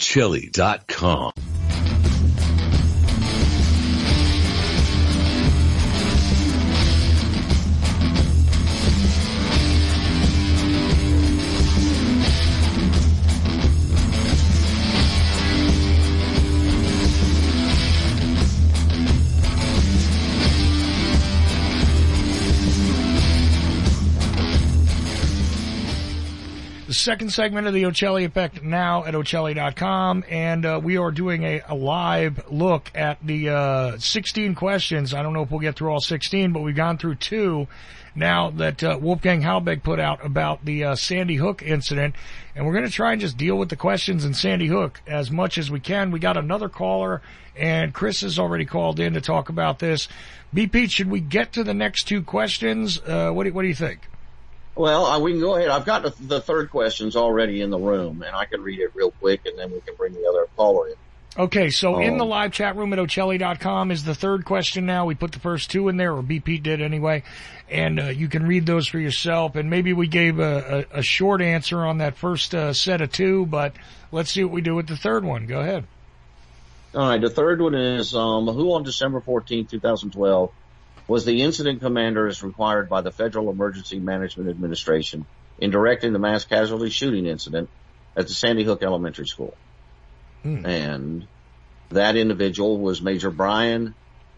ChakotChili.com. The second segment of the Ocelli Effect now at Ocelli.com, and we are doing a live look at the 16 questions. I don't know if we'll get through all 16, but we've gone through 2 now that Wolfgang Halbig put out about the Sandy Hook incident, and we're going to try and just deal with the questions in Sandy Hook as much as we can. We got another caller, and Chris has already called in to talk about this. B. Pete, should we get to the next 2 questions? What do you think? Well, we can go ahead. I've got the third questions already in the room, and I can read it real quick, and then we can bring the other caller in. Okay, so in the live chat room at Ocelli.com is the third question now. We put the first 2 in there, or BP did anyway, and you can read those for yourself. And maybe we gave a short answer on that first set of 2, but let's see what we do with the third one. Go ahead. All right, the third one is, who on December 14, 2012, was the incident commander as required by the Federal Emergency Management Administration in directing the mass casualty shooting incident at the Sandy Hook Elementary School? And that individual was Major Brian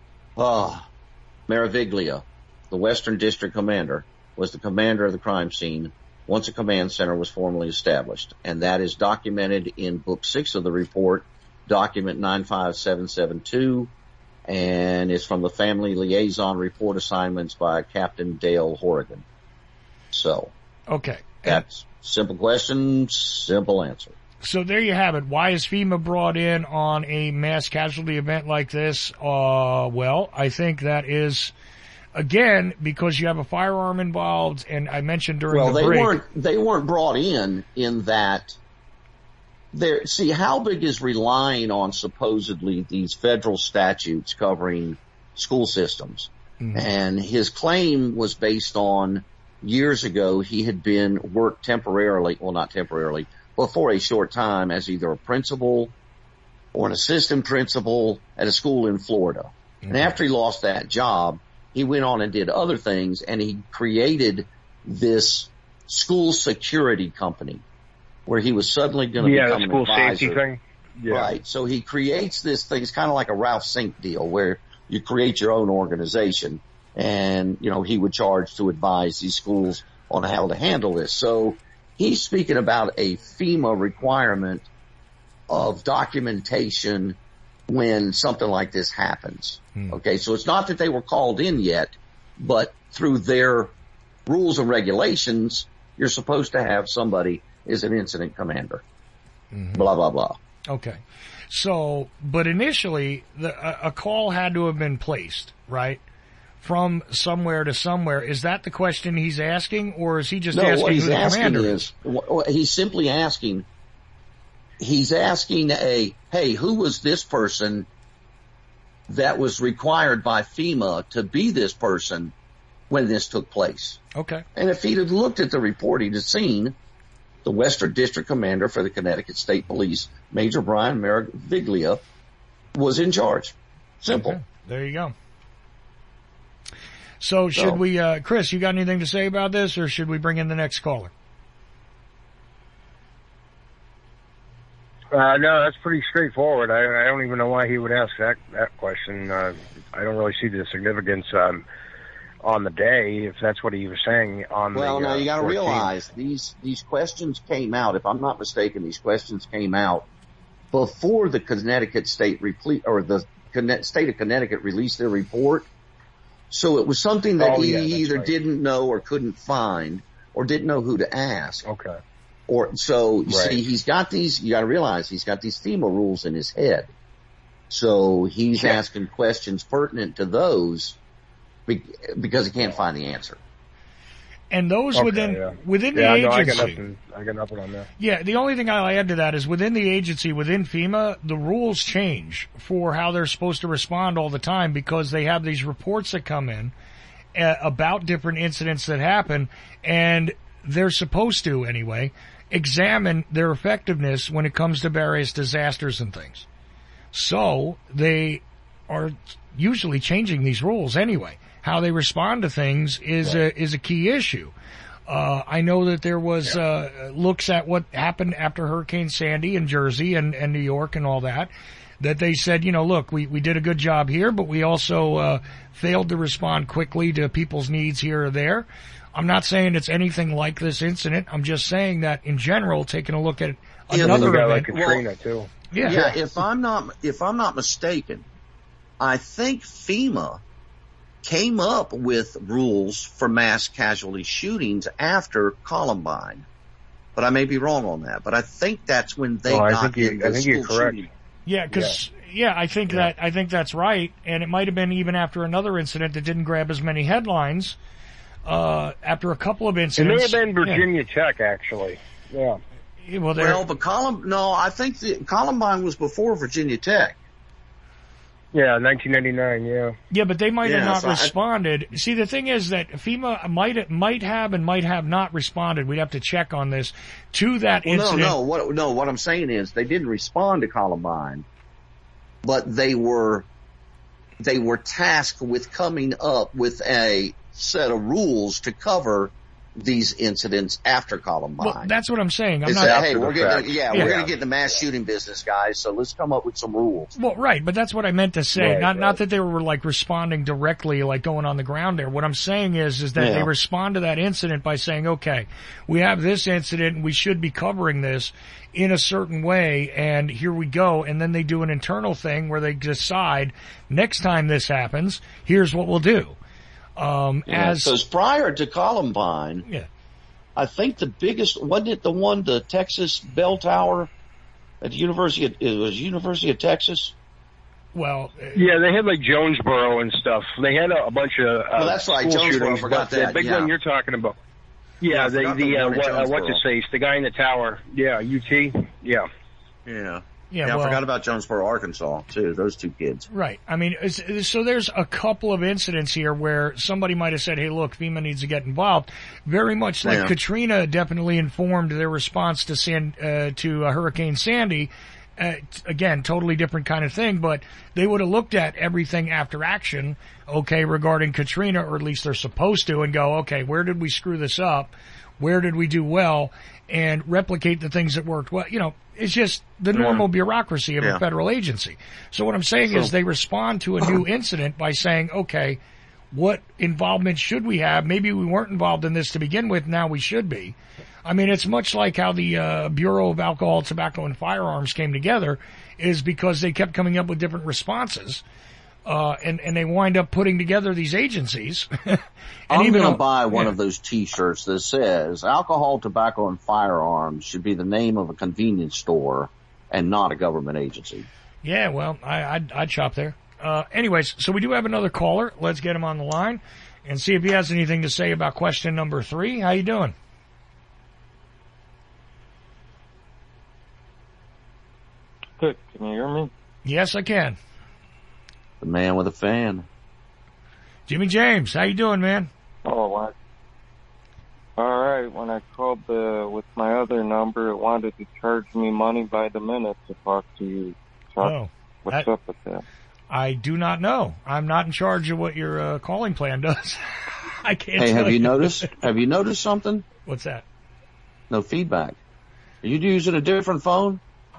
Maraviglia. The Western District Commander was the commander of the crime scene once a command center was formally established. And that is documented in Book 6 of the report, document 95772, and it's from the Family Liaison Report Assignments by Captain Dale Horrigan. So, okay, that's simple question, simple answer. So there you have it. Why is FEMA brought in on a mass casualty event like this? Well, I think that is, again, because you have a firearm involved, and I mentioned during the break. They weren't brought in that. See, Halbig is relying on supposedly these federal statutes covering school systems. Mm-hmm. And his claim was based on years ago he had worked temporarily, well, not temporarily, but for a short time as either a principal or an assistant principal at a school in Florida. Mm-hmm. And after he lost that job, he went on and did other things, and he created this school security company where he was suddenly going to become an advisor. Yeah, the school safety thing. Yeah. Right. So he creates this thing. It's kind of like a Ralph Sink deal where you create your own organization, and, he would charge to advise these schools on how to handle this. So he's speaking about a FEMA requirement of documentation when something like this happens. Okay. So it's not that they were called in yet, but through their rules and regulations, you're supposed to have somebody is an incident commander. Mm-hmm. Blah, blah, blah. Okay. So, but initially, a call had to have been placed, right? From somewhere to somewhere. Is that the question he's asking, or is he just asking who the commander is? He's simply asking, hey, who was this person that was required by FEMA to be this person when this took place? Okay. And if he'd have looked at the report, he'd have seen the Western District Commander for the Connecticut State Police, Major Brian Maraviglia, was in charge. Simple. Okay. There you go. So should we, Chris, you got anything to say about this, or should we bring in the next caller? No, that's pretty straightforward. I don't even know why he would ask that question. I don't really see the significance on the day, if that's what he was saying on now you got to realize these questions came out. If I'm not mistaken, these questions came out before the Connecticut State the state of Connecticut released their report. So it was something that he either didn't know or couldn't find, or didn't know who to ask. Okay. See, he's got these. You got to realize he's got these FEMA rules in his head. So he's asking questions pertinent to those, because he can't find the answer. And those within the agency. I got nothing on that. Yeah, the only thing I'll add to that is within the agency, within FEMA, the rules change for how they're supposed to respond all the time, because they have these reports that come in about different incidents that happen, and they're supposed to, anyway, examine their effectiveness when it comes to various disasters and things. So they are usually changing these rules anyway. How they respond to things is a key issue. I know that there was looks at what happened after Hurricane Sandy in Jersey and New York and all that they said, look, we did a good job here, but we also failed to respond quickly to people's needs here or there. I'm not saying it's anything like this incident. I'm just saying that in general, taking a look at another event. Like Katrina too. Yeah. If I'm not mistaken, I think FEMA came up with rules for mass casualty shootings after Columbine, but I may be wrong on that. But I think that's when they got I think you're correct. Shooting. Yeah, because I think that's right, and it might have been even after another incident that didn't grab as many headlines. After a couple of incidents, it may have been Virginia Tech, actually. Yeah. I think Columbine was before Virginia Tech. Yeah, 1999, yeah. Yeah, but they might have not responded. See, the thing is that FEMA might have and might have not responded. We'd have to check on this to that incident. What I'm saying is they didn't respond to Columbine, but they were tasked with coming up with a set of rules to cover these incidents after Columbine. Well, that's what I'm saying. We're going to get in the mass shooting business, guys, so let's come up with some rules. Well, right, but that's what I meant to say. Not that they were like responding directly, like going on the ground there. What I'm saying is that they respond to that incident by saying, okay, we have this incident and we should be covering this in a certain way, and here we go. And then they do an internal thing where they decide, next time this happens, here's what we'll do. Because prior to Columbine, I think the biggest, wasn't it the Texas Bell Tower at the University of Texas? Well, yeah, they had like Jonesboro and stuff. They had a bunch of that's right, Jonesboro. I forgot that. The big one you're talking about. Yeah, the guy in the tower. Yeah, UT. Yeah. Yeah, I forgot about Jonesboro, Arkansas, too. Those two kids. Right. I mean, so there's a couple of incidents here where somebody might have said, hey, look, FEMA needs to get involved. Very much like Katrina definitely informed their response to Hurricane Sandy. Again, totally different kind of thing, but they would have looked at everything after action, regarding Katrina, or at least they're supposed to, and go, okay, where did we screw this up? Where did we do well? And replicate the things that worked well. It's just the normal bureaucracy of a federal agency. So what I'm saying is they respond to a new incident by saying, okay, what involvement should we have? Maybe we weren't involved in this to begin with. Now we should be. I mean, it's much like how the Bureau of Alcohol, Tobacco, and Firearms came together, is because they kept coming up with different responses. And they wind up putting together these agencies. I'm going to buy one of those T-shirts that says alcohol, tobacco, and firearms should be the name of a convenience store and not a government agency. Yeah, well, I'd shop there. Anyways, so we do have another caller. Let's get him on the line and see if he has anything to say about question number 3. How you doing? Good. Can you hear me? Yes, I can. The man with a fan. Jimmy James, how you doing, man? Oh, what? All right. When I called with my other number, it wanted to charge me money by the minute to talk to you. What's up with that? I do not know. I'm not in charge of what your calling plan does. I can't. Hey, have you noticed? Have you noticed something? What's that? No feedback. Are you using a different phone?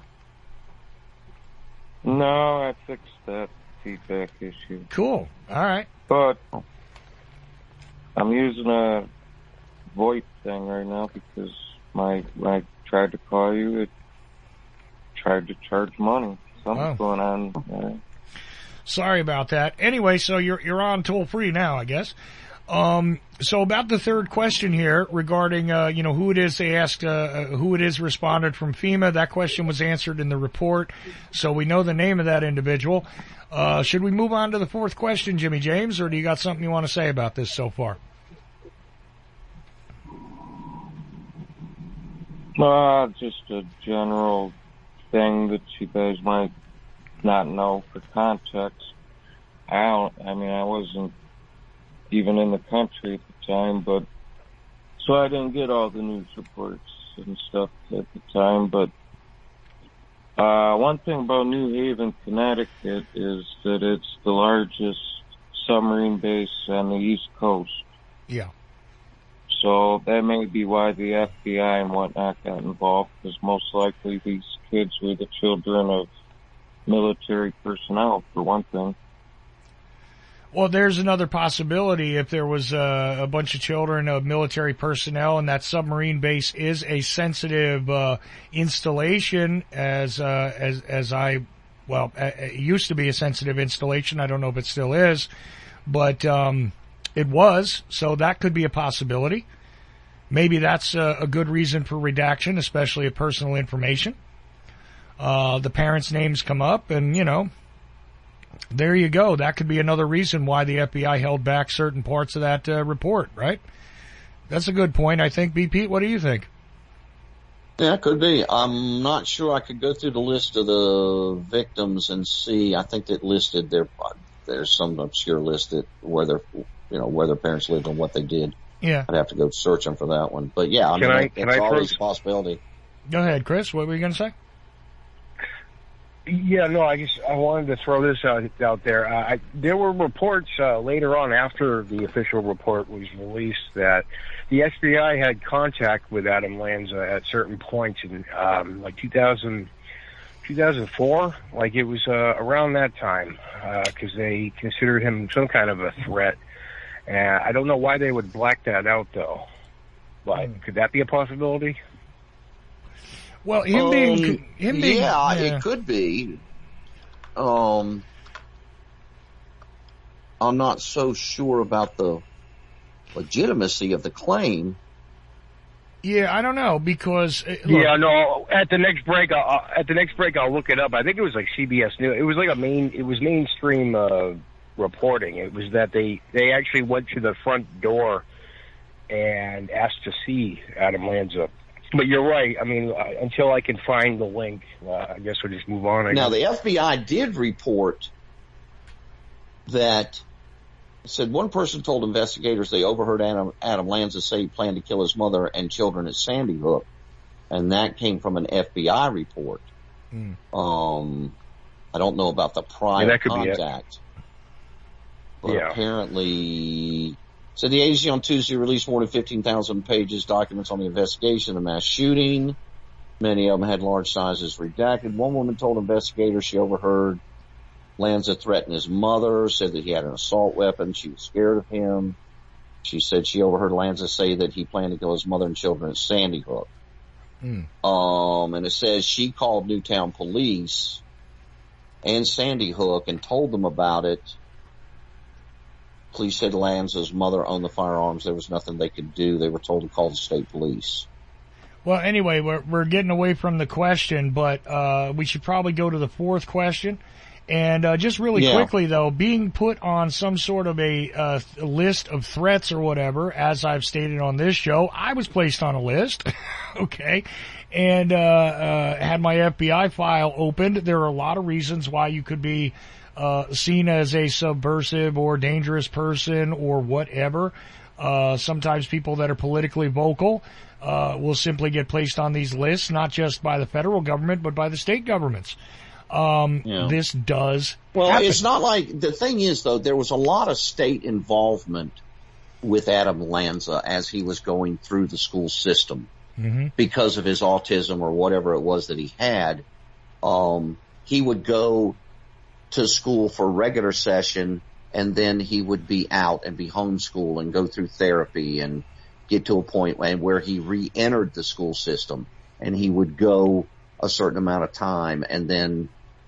No, I fixed that feedback issue. Cool. All right. But I'm using a VoIP thing right now because when I tried to call you, it tried to charge money. Something's going on. Sorry about that. Anyway, so you're on toll free now, I guess. So about the third question here regarding, who it is they asked, who it is responded from FEMA. That question was answered in the report. So we know the name of that individual. Should we move on to the fourth question, Jimmy James, or do you got something you want to say about this so far? Just a general thing that you guys might not know for context. I wasn't even in the country at the time, so I didn't get all the news reports. and stuff at the time, but one thing about New Haven, Connecticut is that it's the largest submarine base on the East Coast. Yeah. So that may be why the FBI and whatnot got involved, because most likely these kids were the children of military personnel, for one thing. Well, there's another possibility. If there was a bunch of children of military personnel, and that submarine base is a sensitive installation, it used to be a sensitive installation. I don't know if it still is, but it was. So that could be a possibility. Maybe that's a good reason for redaction, especially of personal information. The parents' names come up, and there you go. That could be another reason why the FBI held back certain parts of that report, right? That's a good point, I think. B. Pete, what do you think? Yeah, it could be. I'm not sure. I could go through the list of the victims and see. I think that listed there's some obscure list that where their parents lived and what they did. Yeah, I'd have to go searching for that one. But yeah, it's always a possibility. Go ahead, Chris. What were you going to say? Yeah, no, I wanted to throw this out there. There were reports later on after the official report was released that the FBI had contact with Adam Lanza at certain points in like 2004, like it was around that time, because they considered him some kind of a threat. And I don't know why they would black that out, though. But could that be a possibility? Well, it could be. I'm not so sure about the legitimacy of the claim. Yeah, I don't know, because at the next break I'll look it up. I think it was like CBS News. It was like mainstream reporting. It was that they actually went to the front door and asked to see Adam Lanza. But you're right. I mean, until I can find the link, I guess we'll just move on. Now, the FBI did report that it said one person told investigators they overheard Adam Lanza say he planned to kill his mother and children at Sandy Hook, and that came from an FBI report. I don't know about the prior contact, but apparently. So the agency on Tuesday released more than 15,000 pages documents on the investigation of the mass shooting. Many of them had large sizes redacted. One woman told investigators she overheard Lanza threaten his mother, said that he had an assault weapon. She was scared of him. She said she overheard Lanza say that he planned to kill his mother and children at Sandy Hook. And it says she called Newtown police and Sandy Hook and told them about it. Police said Lanza's mother owned the firearms. There was nothing they could do. They were told to call the state police. Well, anyway, we're getting away from the question, but we should probably go to the fourth question. And just really quickly, though, being put on some sort of a list of threats or whatever, as I've stated on this show, I was placed on a list, okay, and had my FBI file opened. There are a lot of reasons why you could be seen as a subversive or dangerous person or whatever. Sometimes people that are politically vocal will simply get placed on these lists, not just by the federal government, but by the state governments. This does happen. It's not like, the thing is, though, there was a lot of state involvement with Adam Lanza as he was going through the school system because of his autism or whatever it was that he had. He would go to school for regular session, and then he would be out and be homeschooled and go through therapy and get to a point where he re-entered the school system, and he would go a certain amount of time and then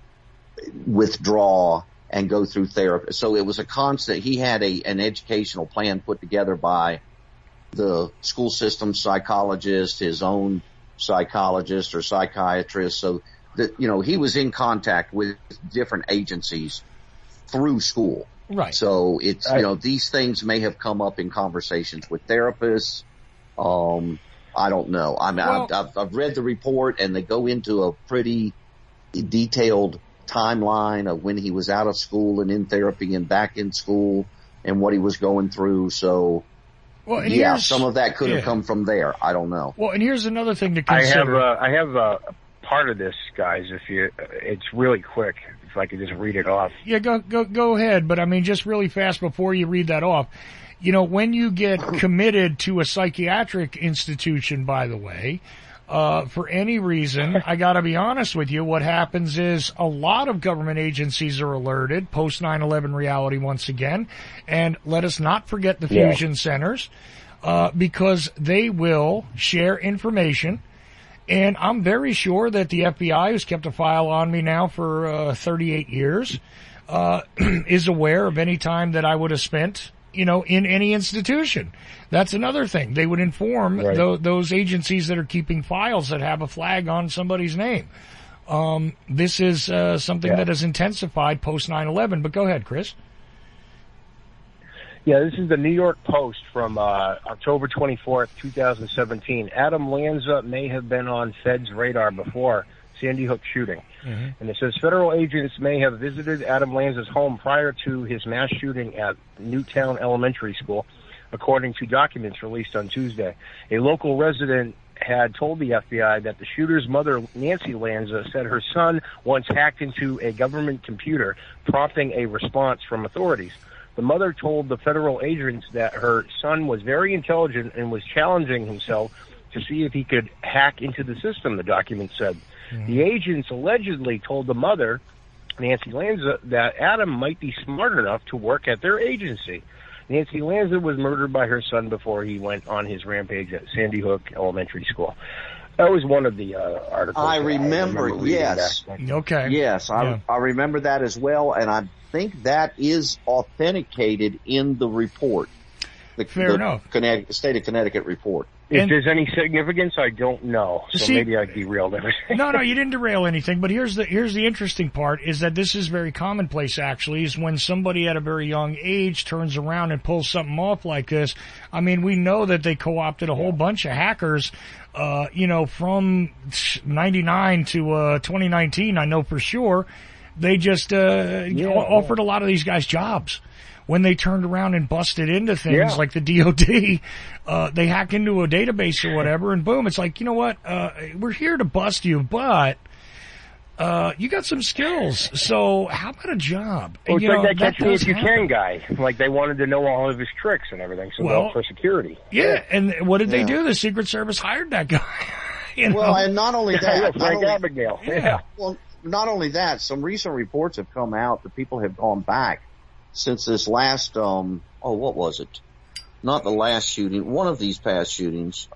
withdraw and go through therapy. So it was a constant. He had an educational plan put together by the school system psychologist, his own psychologist or psychiatrist. So that, he was in contact with different agencies through school. Right. So it's, these things may have come up in conversations with therapists. I don't know. I mean, I've read the report, and they go into a pretty detailed timeline of when he was out of school and in therapy and back in school and what he was going through. So Well, and yeah, some of that could have yeah. come from there. I don't know. Well, and here's another thing to consider. I have part of this, guys. It's really quick. If I could just read it off. Yeah, go ahead. But I mean, just really fast before you read that off. You know, when you get committed to a psychiatric institution, by the way, for any reason, I gotta be honest with you, what happens is a lot of government agencies are alerted, post 9/11 reality once again, and let us not forget the fusion centers, because they will share information. And I'm very sure that the FBI, who's kept a file on me now for 38 years, is aware of any time that I would have spent, you know, in any institution. That's another thing. They would inform those agencies that are keeping files that have a flag on somebody's name. This is something that has intensified post 9/11. But go ahead, Chris. Yeah, this is the New York Post from October 24th, 2017. Adam Lanza may have been on Fed's radar before Sandy Hook shooting. Mm-hmm. And it says federal agents may have visited Adam Lanza's home prior to his mass shooting at Newtown Elementary School, according to documents released on Tuesday. A local resident had told the FBI that the shooter's mother, Nancy Lanza, said her son once hacked into a government computer, prompting a response from authorities. The mother told the federal agents that her son was very intelligent and was challenging himself to see if he could hack into the system, the document said. Mm-hmm. The agents allegedly told the mother, Nancy Lanza, that Adam might be smart enough to work at their agency. Nancy Lanza was murdered by her son before he went on his rampage at Sandy Hook Elementary School. That was one of the articles. I remember yes. Okay. Yes, I remember that as well, and I think that is authenticated in the report. Fair enough. State of Connecticut report. If there's any significance, I don't know. So maybe I derailed everything. No, you didn't derail anything. But here's the interesting part is that this is very commonplace. Actually, is when somebody at a very young age turns around and pulls something off like this. I mean, we know that they co-opted a whole bunch of hackers. You know, from 99 to 2019, I know for sure. They just offered a lot of these guys jobs. When they turned around and busted into things like the DOD, they hack into a database or whatever, and boom, it's like, you know what, we're here to bust you, but you got some skills, so how about a job? Well, it's like that catch me if you can guy. Like they wanted to know all of his tricks and everything, so for security. Yeah, and what did they do? The Secret Service hired that guy. You know? Well, and not only that, Frank Abagnale. Yeah. Well, not only that, some recent reports have come out that people have gone back since this last, what was it? Not the last shooting, one of these past shootings.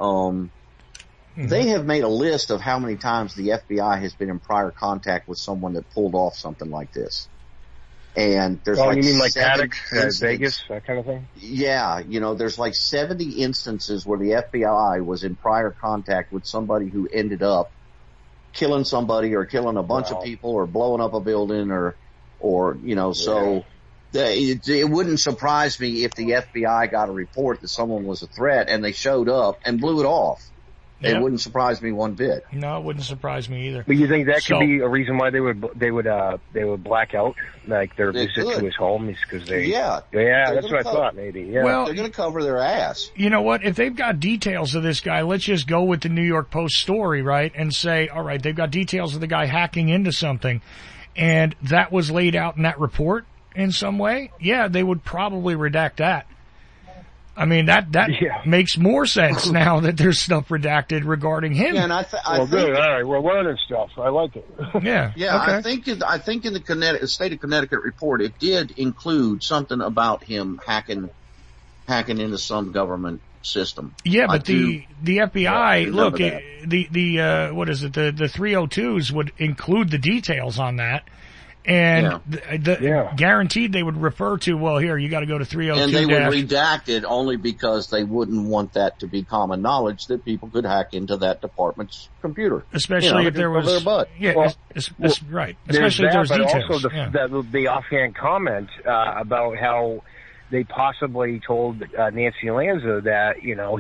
They have made a list of how many times the FBI has been in prior contact with someone that pulled off something like this. And there's you mean like Paddock, Vegas, that kind of thing? Yeah, you know, there's like 70 instances where the FBI was in prior contact with somebody who ended up killing somebody or killing a bunch of people or blowing up a building or you know, so it wouldn't surprise me if the FBI got a report that someone was a threat and they showed up and blew it off. It wouldn't surprise me one bit. No, it wouldn't surprise me either. But you think that could be a reason why they would black out like their visit to his home is because they that's what I thought maybe. Yeah. Well, they're going to cover their ass. You know what? If they've got details of this guy, let's just go with the New York Post story, right? And say, all right, they've got details of the guy hacking into something, and that was laid out in that report in some way. Yeah, they would probably redact that. I mean, that makes more sense now that there's stuff redacted regarding him. Yeah, and I think good. All right, we're learning stuff. I like it. Yeah. Okay. I think in the State of Connecticut report, it did include something about him hacking into some government system. Yeah, but the FBI, look, the what is it? The 302s would include the details on that. And guaranteed they would refer to, well, here, you got to go to 302. And they would redact it only because they wouldn't want that to be common knowledge that people could hack into that department's computer. Especially if there was, their butt. right. Especially if there was details. But also the offhand comment, about how they possibly told Nancy Lanza that, you know, he's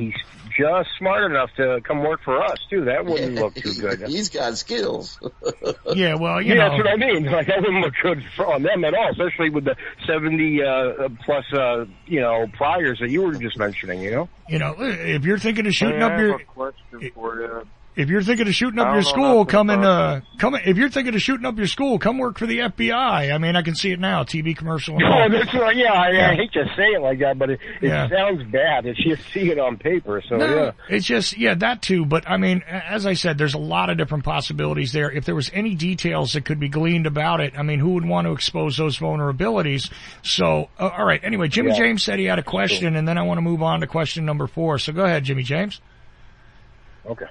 just smart enough to come work for us too. That wouldn't look too good. He's got skills. Yeah, well, you know. That's what I mean. Like, that wouldn't look good on them at all, especially with the 70 plus priors that you were just mentioning. You know. You know, if you're thinking of shooting up your. I have a question for you. If you're thinking of shooting up your school, if you're thinking of shooting up your school, come work for the FBI. I mean, I can see it now, TV commercial. And all. Oh, that's right. Yeah, I hate to say it like that, but it sounds bad. It's just see it on paper. So yeah, it's just that too. But I mean, as I said, there's a lot of different possibilities there. If there was any details that could be gleaned about it, I mean, who would want to expose those vulnerabilities? So, all right. Anyway, Jimmy James said he had a question, and then I want to move on to question number 4. So go ahead, Jimmy James. Okay.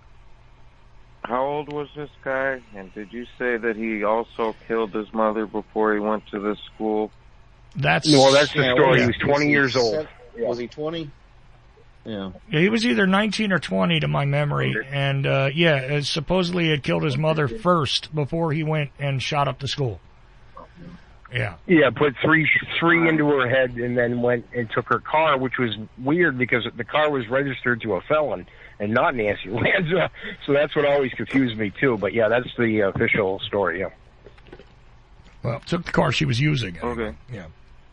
How old was this guy? And did you say that he also killed his mother before he went to this school? That's the story. He was 20 years old. Was he 20? Yeah. He was either 19 or 20 to my memory. And, supposedly he had killed his mother first before he went and shot up the school. Yeah. Yeah, put three into her head and then went and took her car, which was weird because the car was registered to a felon and not Nancy Lanza. So that's what always confused me too. But yeah, that's the official story. Yeah. Well, took the car she was using. Okay. Yeah.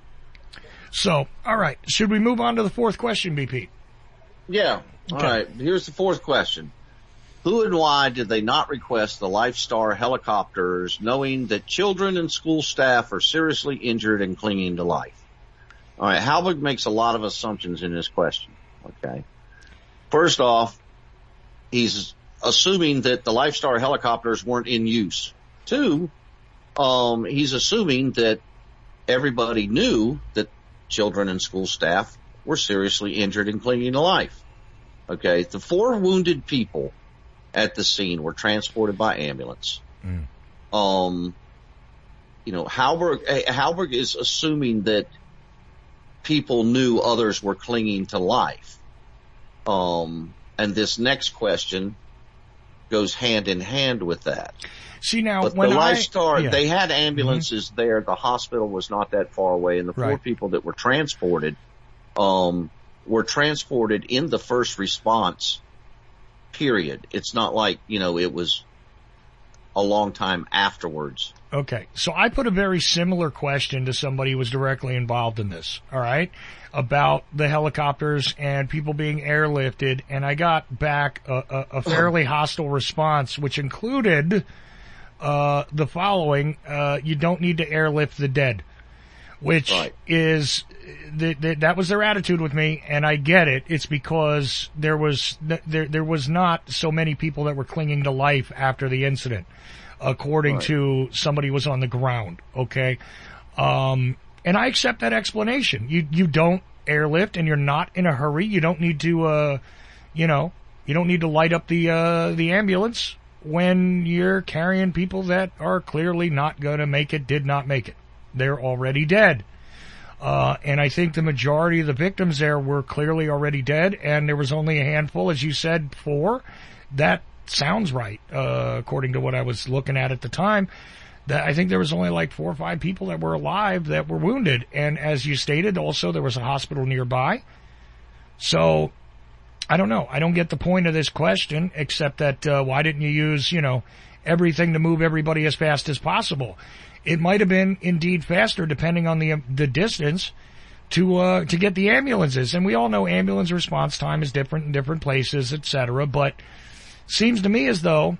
So, all right. Should we move on to the 4th question, BP? Yeah. All right. Here's the 4th question. Who and why did they not request the LifeStar helicopters, knowing that children and school staff are seriously injured and clinging to life? All right. Halberg makes a lot of assumptions in this question. Okay. First off, he's assuming that the LifeStar helicopters weren't in use. 2, he's assuming that everybody knew that children and school staff were seriously injured and clinging to life. Okay, the 4 wounded people at the scene were transported by ambulance. Halberg is assuming that people knew others were clinging to life. And this next question goes hand in hand with that. See, now, but when the LifeStar, they had ambulances there. The hospital was not that far away, and the 4 people that were transported in the first response period. It's not like, it was a long time afterwards. Okay. So I put a very similar question to somebody who was directly involved in this, all right, about the helicopters and people being airlifted, and I got back a fairly hostile response, which included the following: you don't need to airlift the dead, which is that was their attitude with me, and I get it. It's because there was not so many people that were clinging to life after the incident, according to somebody who was on the ground. Okay, and I accept that explanation. You don't airlift, and you're not in a hurry. You don't need to you don't need to light up the ambulance when you're carrying people that are clearly not going to make it, did not make it. They're already dead. And I think the majority of the victims there were clearly already dead, and there was only a handful, as you said, 4. That sounds right, according to what I was looking at the time. That I think there was only like 4 or 5 people that were alive that were wounded. And as you stated, also there was a hospital nearby. So, I don't know. I don't get the point of this question, except that why didn't you use, everything to move everybody as fast as possible? It might have been indeed faster, depending on the distance, to get the ambulances. And we all know ambulance response time is different in different places, etc. But seems to me as though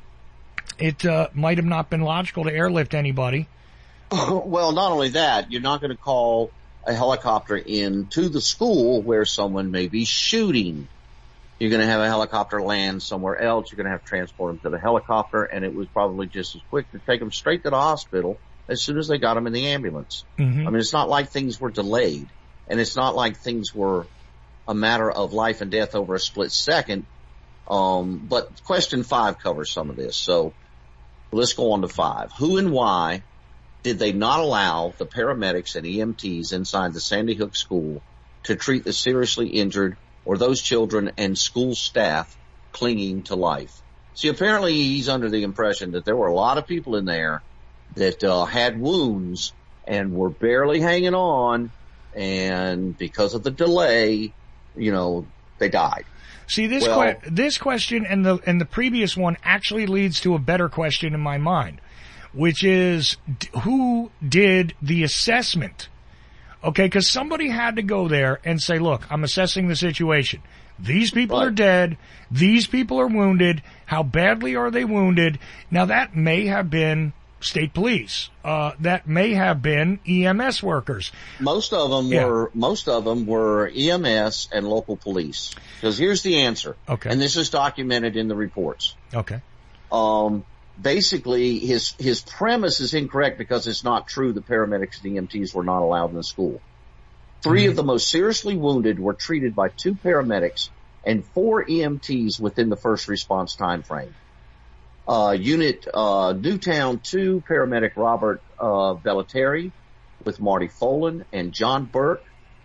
it might have not been logical to airlift anybody. Well, not only that, you're not going to call a helicopter into the school where someone may be shooting. You're going to have a helicopter land somewhere else. You're going to have to transport them to the helicopter, and it was probably just as quick to take them straight to the hospital as soon as they got them in the ambulance. Mm-hmm. I mean, it's not like things were delayed, and it's not like things were a matter of life and death over a split second. But question 5 covers some of this. So let's go on to 5. Who and why did they not allow the paramedics and EMTs inside the Sandy Hook school to treat the seriously injured or those children and school staff clinging to life? See, apparently he's under the impression that there were a lot of people in there that had wounds and were barely hanging on, and because of the delay, they died. See, this question and the previous one actually leads to a better question in my mind, which is who did the assessment? Okay, because somebody had to go there and say, look, I'm assessing the situation. These people are dead. These people are wounded. How badly are they wounded? Now, that may have been state police. That may have been EMS workers. Most of them were EMS and local police. Because here's the answer. Okay. And this is documented in the reports. Okay. Basically, his premise is incorrect because it's not true that paramedics and EMTs were not allowed in the school. 3 of the most seriously wounded were treated by 2 paramedics and 4 EMTs within the first response time frame. Unit Newtown 2 paramedic Robert Vellateri with Marty Folan and John Burke,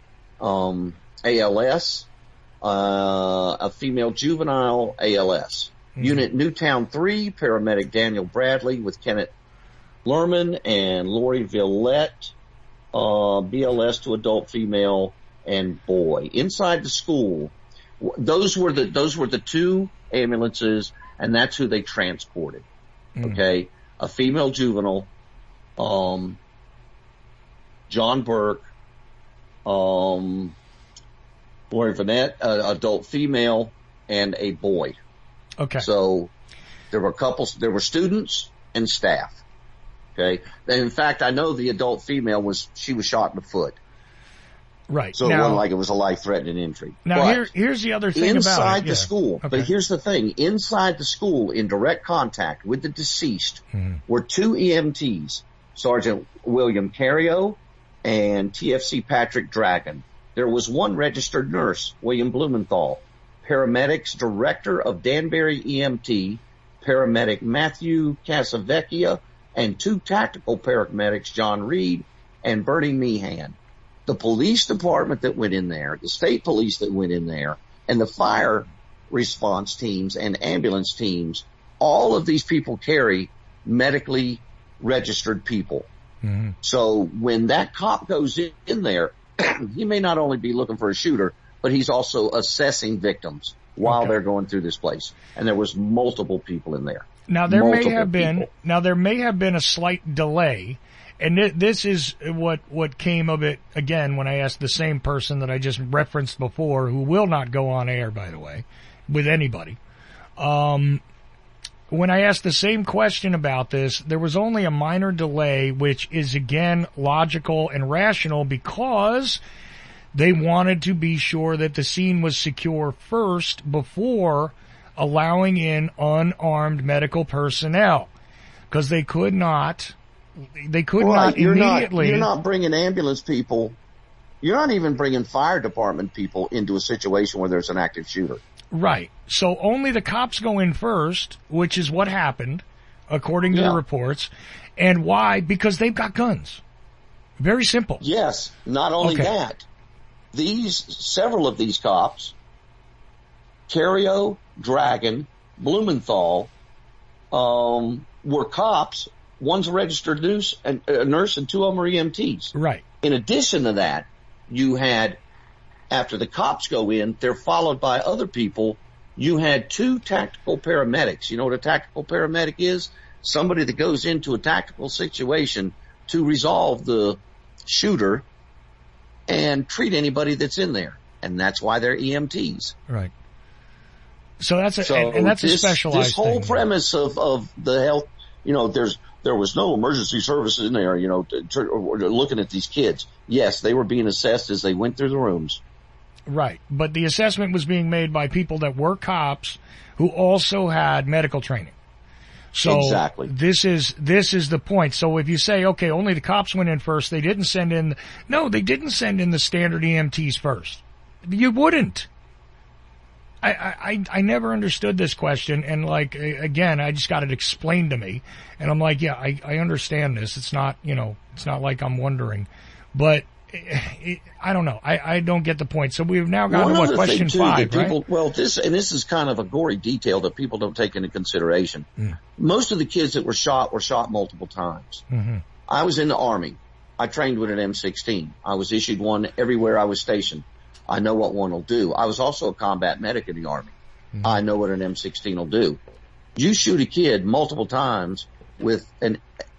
ALS, a female juvenile ALS. Unit Newtown 3 paramedic Daniel Bradley with Kenneth Lerman and Lori Villette, BLS to adult female and boy. Inside the school, those were the 2 ambulances, and that's who they transported. Okay, a female juvenile, John Burke, Lori Villette, adult female, and a boy. Okay. So there were students and staff. Okay. And in fact, I know the adult female she was shot in the foot. Right. So it wasn't like it was a life-threatening injury. Now here's the other thing about it. Inside the school. Okay. But here's the thing. Inside the school, in direct contact with the deceased, were 2 EMTs, Sergeant William Cario and TFC Patrick Dragon. There was 1 registered nurse, William Blumenthal. Paramedics, Director of Danbury EMT, Paramedic Matthew Casavecchia, and 2 tactical paramedics, John Reed and Bertie Meehan. The police department that went in there, the state police that went in there, and the fire response teams and ambulance teams, all of these people carry medically registered people. So when that cop goes in there, he may not only be looking for a shooter, but he's also assessing victims while they're going through this place. And there was multiple people in there. Now there may have been a slight delay, and this is what came of it again when I asked the same person that I just referenced before, who will not go on air, by the way, with anybody. When I asked the same question about this, there was only a minor delay, which is again logical and rational because they wanted to be sure that the scene was secure first before allowing in unarmed medical personnel, because they could not immediately. You're not bringing ambulance people. You're not even bringing fire department people into a situation where there's an active shooter. Right. So only the cops go in first, which is what happened, according to the reports. And why? Because they've got guns. Very simple. Yes. Not only that. Several of these cops, Cario, Dragon, Blumenthal, were cops. One's a registered nurse and 2 of them are EMTs. Right. In addition to that, you had, after the cops go in, they're followed by other people. You had 2 tactical paramedics. You know what a tactical paramedic is? Somebody that goes into a tactical situation to resolve the shooter and treat anybody that's in there. And that's why they're EMTs. Right. So that's a specialized this whole thing. premise of the health, there was no emergency services in there, looking at these kids. Yes, they were being assessed as they went through the rooms. Right. But the assessment was being made by people that were cops who also had medical training. So exactly. This is the point. So if you say, okay, only the cops went in first, they didn't send in the standard EMTs first. You wouldn't. I never understood this question, and again, I just got it explained to me, and I'm like, yeah, I understand this. It's not, it's not like I'm wondering, but I don't know. I don't get the point. So we've now gotten to question 5, right? Well, this is kind of a gory detail that people don't take into consideration. Most of the kids that were shot multiple times. I was in the Army. I trained with an M16. I was issued one everywhere I was stationed. I know what one will do. I was also a combat medic in the Army. Mm-hmm. I know what an M16 will do. You shoot a kid multiple times with an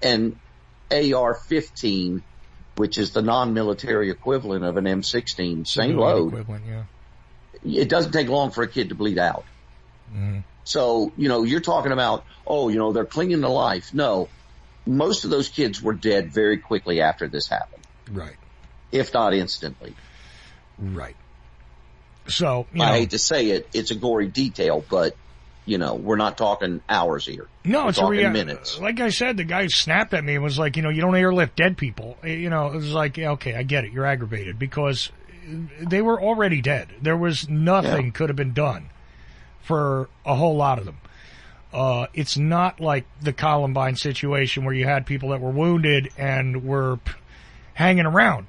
AR-15, which is the non-military equivalent of an M16, same load. Yeah. It doesn't take long for a kid to bleed out. Mm-hmm. So, you're talking about, they're clinging to life. No, most of those kids were dead very quickly after this happened. Right. If not instantly. Right. So, I hate to say it, it's a gory detail, but, we're not talking hours here. No, it's talking minutes. Like I said, the guy snapped at me and was like, you don't airlift dead people. It was like, okay, I get it. You're aggravated because they were already dead. There was nothing could have been done for a whole lot of them. It's not like the Columbine situation where you had people that were wounded and were hanging around.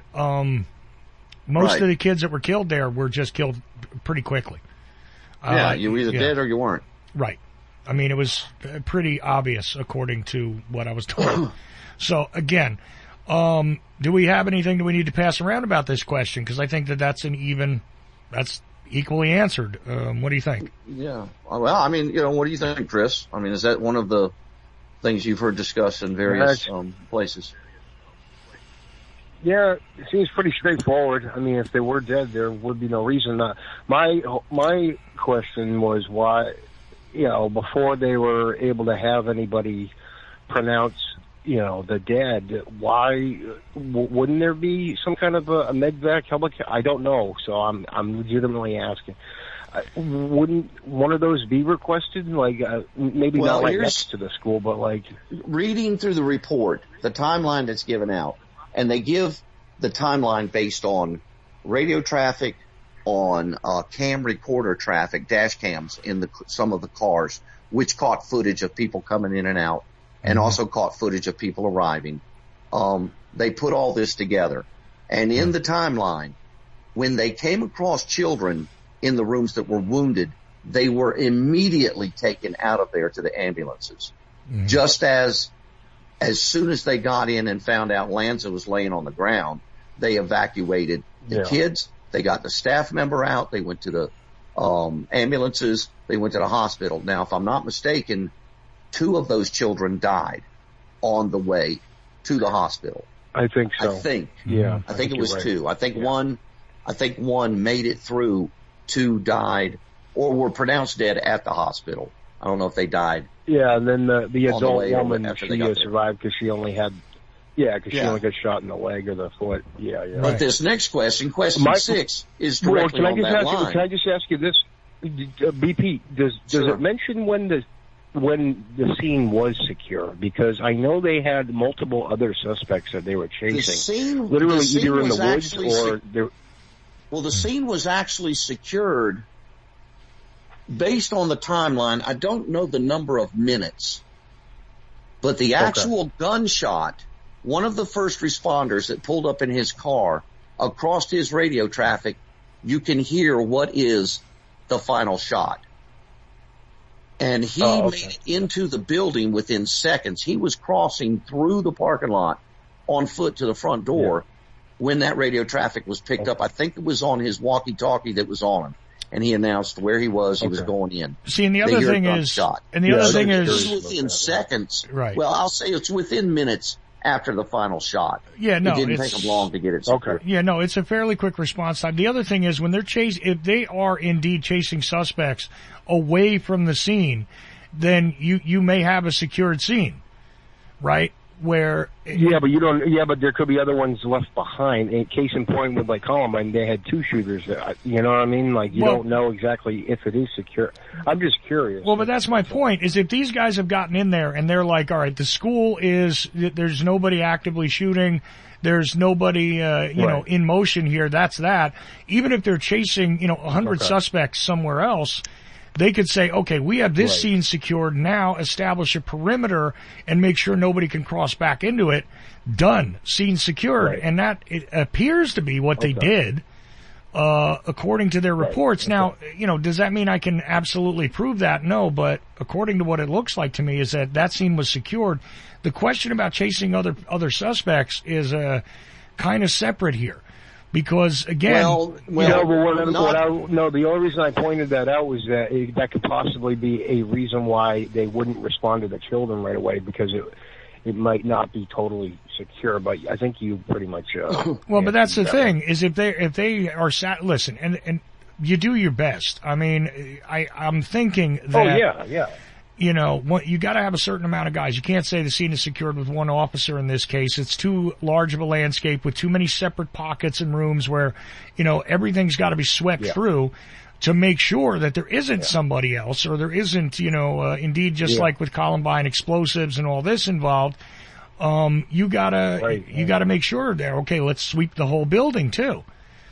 Most of the kids that were killed there were just killed pretty quickly. You were either dead or you weren't. Right. I mean, it was pretty obvious according to what I was told. So, again, do we have anything that we need to pass around about this question? Because I think that's equally answered. What do you think? Yeah. Well, I mean, what do you think, Chris? I mean, is that one of the things you've heard discussed in various places? Yeah, it seems pretty straightforward. I mean, if they were dead, there would be no reason not. My question was why, before they were able to have anybody pronounce, the dead, why wouldn't there be some kind of a medvac helicopter? I don't know, so I'm legitimately asking. Wouldn't one of those be requested? Like, maybe not right next to the school, but like reading through the report, the timeline that's given out. And they give the timeline based on radio traffic, on cam recorder traffic, dash cams in some of the cars, which caught footage of people coming in and out, and also caught footage of people arriving. They put all this together. And in the timeline, when they came across children in the rooms that were wounded, they were immediately taken out of there to the ambulances. Mm-hmm. Just as soon as they got in and found out Lanza was laying on the ground, they evacuated the kids. They got the staff member out. They went to the ambulances. They went to the hospital. Now, if I'm not mistaken, 2 of those children died on the way to the hospital. I think so. I think it was right. 2. I think one made it through. 2 died or were pronounced dead at the hospital. I don't know if they died. Yeah, and then the adult woman, she survived because she only had, she only got shot in the leg or the foot. Yeah. But this next question 6, is directly on that line. Can I just ask you this, BP? Does it mention when the scene was secure? Because I know they had multiple other suspects that they were chasing. Literally either in the woods or Well, the scene was actually secured. Based on the timeline, I don't know the number of minutes, but the actual gunshot, one of the first responders that pulled up in his car, across his radio traffic, you can hear what is the final shot. And he made it into the building within seconds. He was crossing through the parking lot on foot to the front door when that radio traffic was picked up. I think it was on his walkie-talkie that was on him. And he announced where he was. He was going in. See, and the other thing is, within seconds. Right. Well, I'll say it's within minutes after the final shot. Yeah, no, it didn't take them long to get it secured. Yeah, no, it's a fairly quick response time. The other thing is when they're if they are indeed chasing suspects away from the scene, then you may have a secured scene, right? Where but there could be other ones left behind. In case in point with like Columbine, they had 2 shooters. You know what I mean? Like you don't know exactly if it is secure. I'm just curious. Well, but that's my point. Is if these guys have gotten in there and they're like, all right, the school there's nobody actively shooting. There's nobody, in motion here. That's that. Even if they're chasing, 100 suspects somewhere else, they could say, okay, we have this scene secured. Now establish a perimeter and make sure nobody can cross back into it. Done. Scene secured. Right. And that it appears to be what they did, according to their reports. Now, does that mean I can absolutely prove that? No, but according to what it looks like to me is that scene was secured. The question about chasing other suspects is, kind of separate here. Because again, the only reason I pointed that out was that that could possibly be a reason why they wouldn't respond to the children right away, because it might not be totally secure. But I think you pretty much. But that's the thing, is if they are listen, and you do your best. I mean, I'm thinking that. You know, you got to have a certain amount of guys. You can't say the scene is secured with one officer in this case. It's too large of a landscape with too many separate pockets and rooms where, you know, everything's got to be swept through to make sure that there isn't somebody else, or there isn't, you know, indeed, just like with Columbine, explosives and all this involved. You gotta make sure there. Okay, let's sweep the whole building too.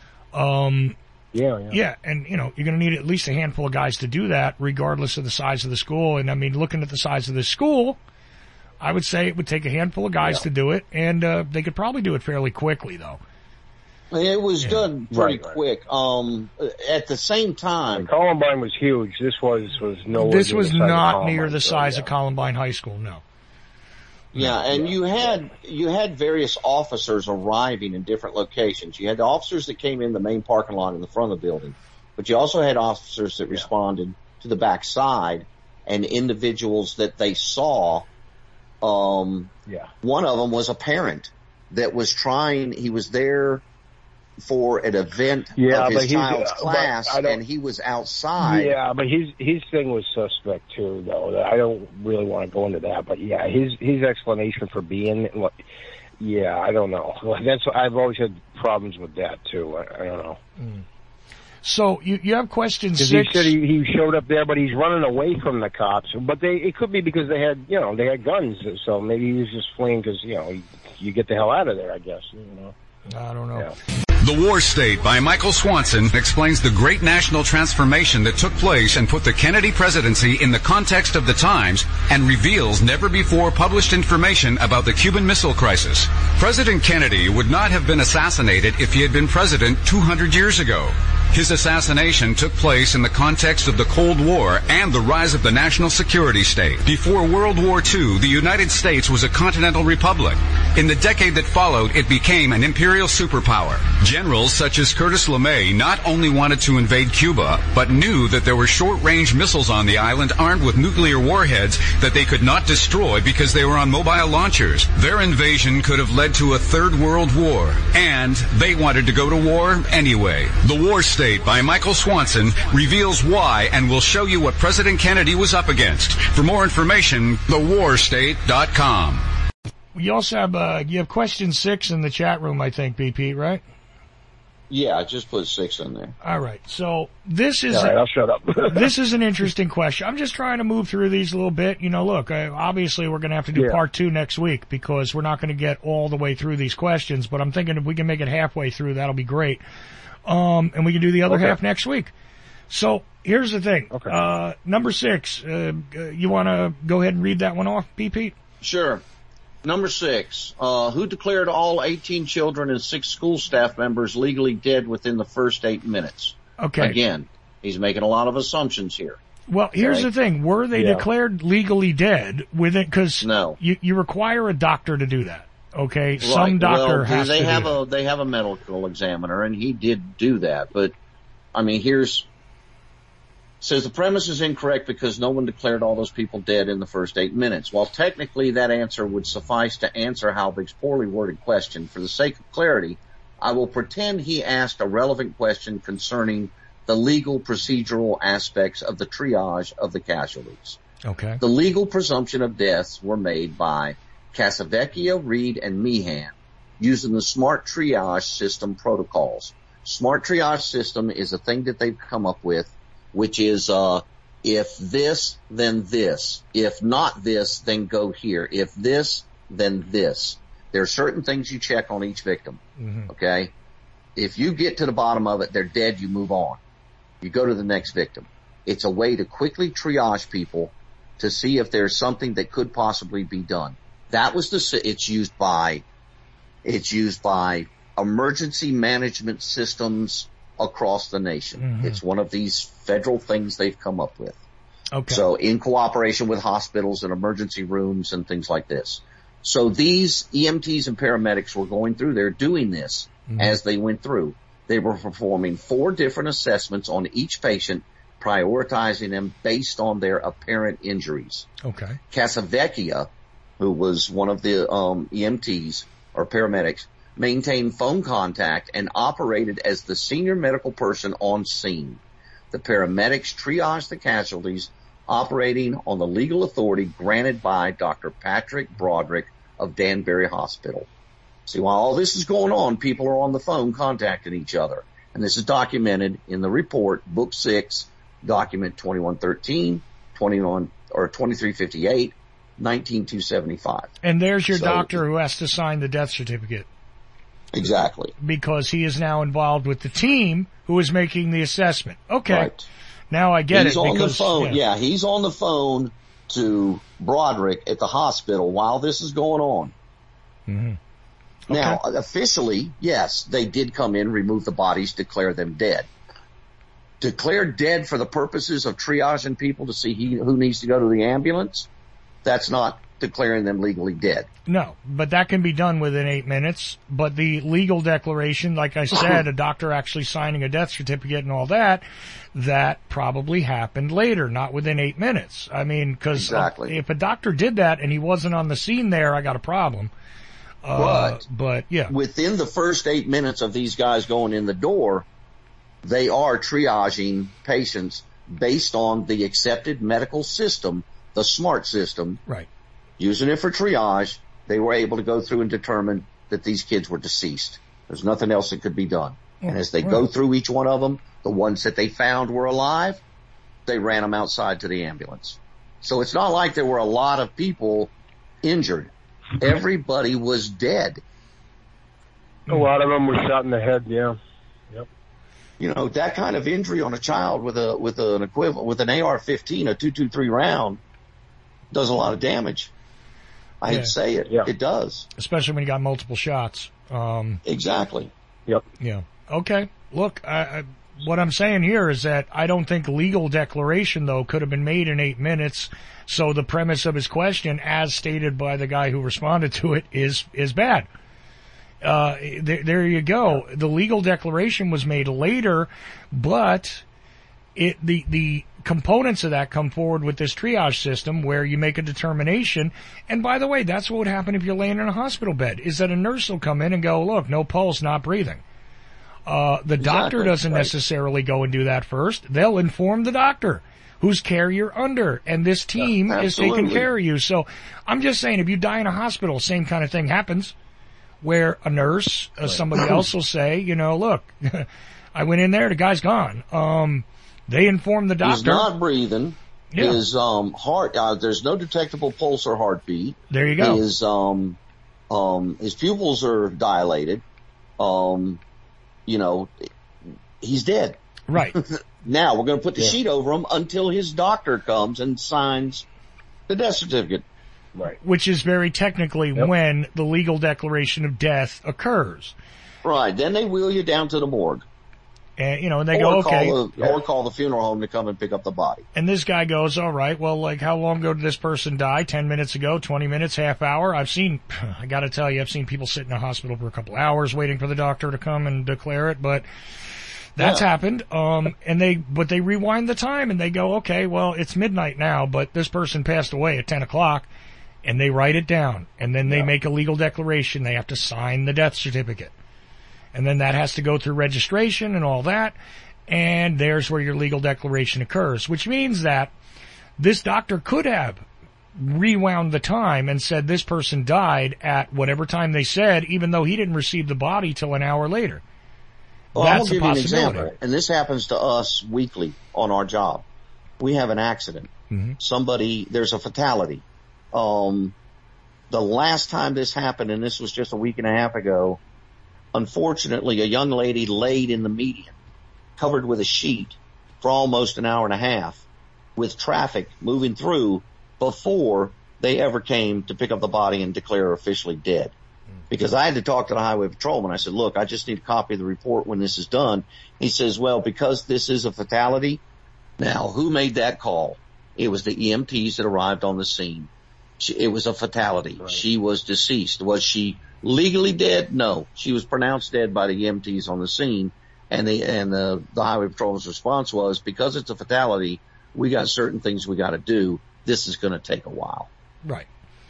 Yeah, and you know, you're going to need at least a handful of guys to do that, regardless of the size of the school. And I mean, looking at the size of the school, I would say it would take a handful of guys to do it, and they could probably do it fairly quickly, though. It was done pretty quick. At the same time, Columbine was huge. This was nowhere. This was not near the size of Columbine High School. No. Yeah, and you had various officers arriving in different locations. You had the officers that came in the main parking lot in the front of the building, but you also had officers that responded to the back side, and individuals that they saw. One of them was a parent that was he was there for an event of his child's class, and he was outside. Yeah, but his thing was suspect too, though. I don't really want to go into that, but yeah, his explanation for being, I don't know. I've always had problems with that too. I don't know. So you have question 6. He said he showed up there, but he's running away from the cops. But it could be because they had guns. So maybe he was just fleeing because you get the hell out of there, I guess. I don't know. Yeah. The War State by Michael Swanson explains the great national transformation that took place and put the Kennedy presidency in the context of the times, and reveals never before published information about the Cuban Missile Crisis. President Kennedy would not have been assassinated if he had been president 200 years ago. His assassination took place in the context of the Cold War and the rise of the national security state. Before World War II, the United States was a continental republic. In the decade that followed, it became an imperial superpower. Generals such as Curtis LeMay not only wanted to invade Cuba, but knew that there were short-range missiles on the island armed with nuclear warheads that they could not destroy because they were on mobile launchers. Their invasion could have led to a third world war, and they wanted to go to war anyway. The War State by Michael Swanson reveals why and will show you what President Kennedy was up against. For more information, thewarstate.com. You also have you have question 6 in the chat room, I think, BP, right? Yeah, I just put 6 in there. All right. So this is I'll shut up. This is an interesting question. I'm just trying to move through these a little bit. Look, obviously we're going to have to do part 2 next week because we're not going to get all the way through these questions, but I'm thinking if we can make it halfway through, that'll be great. And we can do the other half next week. So here's the thing. Okay. Number 6, you want to go ahead and read that one off, BP? Sure. Number 6, who declared all 18 children and 6 school staff members legally dead within the first 8 minutes? Okay. Again, he's making a lot of assumptions here. Well, here's the thing. Were they declared legally dead within, because no. You require a doctor to do that. Okay. Right. Some doctor has to do that. They have a medical examiner, and he did do that. But, I mean, says the premise is incorrect because no one declared all those people dead in the first 8 minutes. While technically that answer would suffice to answer Halbig's poorly worded question, for the sake of clarity, I will pretend he asked a relevant question concerning the legal procedural aspects of the triage of the casualties. Okay. The legal presumption of deaths were made by Casavecchia, Reed, and Meehan using the smart triage system protocols. Smart triage system is a thing that they've come up with, which is, if this, then this. If not this, then go here. If this, then this. There are certain things you check on each victim. Mm-hmm. Okay? If you get to the bottom of it, they're dead, you move on. You go to the next victim. It's a way to quickly triage people to see if there's something that could possibly be done. That was it's used by emergency management systems across the nation. Mm-hmm. It's one of these federal things they've come up with. Okay. So in cooperation with hospitals and emergency rooms and things like this. So these EMTs and paramedics were going through there doing this as they went through. They were performing 4 different assessments on each patient, prioritizing them based on their apparent injuries. Okay. Casavecchia, who was one of the EMTs or paramedics, maintained phone contact and operated as the senior medical person on scene. The paramedics triaged the casualties, operating on the legal authority granted by Dr. Patrick Broderick of Danbury Hospital. See, while all this is going on, people are on the phone contacting each other. And this is documented in the report, Book 6, Document 2113, 2358, 19275. And there's your doctor who has to sign the death certificate. Exactly. Because he is now involved with the team who is making the assessment. Okay. Right. Now I get he's it. On because, the phone. Yeah, he's on the phone to Broderick at the hospital while this is going on. Mm-hmm. Okay. Now, officially, yes, they did come in, remove the bodies, declare them dead. Declare dead for the purposes of triaging people to see who needs to go to the ambulance, that's not declaring them legally dead. No, but that can be done within 8 minutes. But the legal declaration, like I said, a doctor actually signing a death certificate and all that, that probably happened later, not within 8 minutes. I mean, because if a doctor did that and he wasn't on the scene there, I got a problem. But yeah, within the first 8 minutes of these guys going in the door, they are triaging patients based on the accepted medical system, the SMART system. Right. Using it for triage, they were able to go through and determine that these kids were deceased. There's nothing else that could be done. And as they go through each one of them, the ones that they found were alive, they ran them outside to the ambulance. So it's not like there were a lot of people injured. Everybody was dead. A lot of them were shot in the head, yeah. Yep. You know, that kind of injury on a child with an equivalent, with an AR-15, a .223 round, does a lot of damage. I hate to say it. Yeah. It does. Especially when you got multiple shots. Exactly. Yep. Yeah. Okay. Look, what I'm saying here is that I don't think legal declaration, though, could have been made in 8 minutes. So the premise of his question, as stated by the guy who responded to it, is bad. There you go. The legal declaration was made later, but the components of that come forward with this triage system where you make a determination. And by the way, that's what would happen if you're laying in a hospital bed, is that a nurse will come in and go, look, no pulse, not breathing. The doctor doesn't necessarily go and do that first. They'll inform the doctor whose care you're under, and this team is taking care of you. So I'm just saying, if you die in a hospital, same kind of thing happens, where a nurse, somebody else will say, you know, look, I went in there, the guy's gone. They inform the doctor. He's not breathing. Yeah. His heart, there's no detectable pulse or heartbeat. There you go. His pupils are dilated. You know, he's dead. Right. Now we're going to put the sheet over him until his doctor comes and signs the death certificate. Right. Which is very technically when the legal declaration of death occurs. Right. Then they wheel you down to the morgue. And, you know, and they go, okay. Or call the funeral home to come and pick up the body. And this guy goes, all right, well, like, how long ago did this person die? 10 minutes ago, 20 minutes, half hour? I got to tell you, I've seen people sit in a hospital for a couple hours waiting for the doctor to come and declare it, but that's happened. But they rewind the time and they go, okay, well, it's midnight now, but this person passed away at 10 o'clock, and they write it down. And then they make a legal declaration. They have to sign the death certificate. And then that has to go through registration and all that. And there's where your legal declaration occurs, which means that this doctor could have rewound the time and said this person died at whatever time they said, even though he didn't receive the body till an hour later. Well, I'll give you an example. And this happens to us weekly on our job. We have an accident. Mm-hmm. There's a fatality. The last time this happened, and this was just a week and a half ago, unfortunately, a young lady laid in the median, covered with a sheet, for almost an hour and a half, with traffic moving through before they ever came to pick up the body and declare her officially dead. Because I had to talk to the highway patrolman. I said, look, I just need a copy of the report when this is done. He says, well, because this is a fatality, now who made that call? It was the EMTs that arrived on the scene. It was a fatality. Right. She was deceased. Was she legally dead? No. She was pronounced dead by the EMTs on the scene, and the Highway Patrol's response was, because it's a fatality, we got certain things we got to do. This is going to take a while. Right.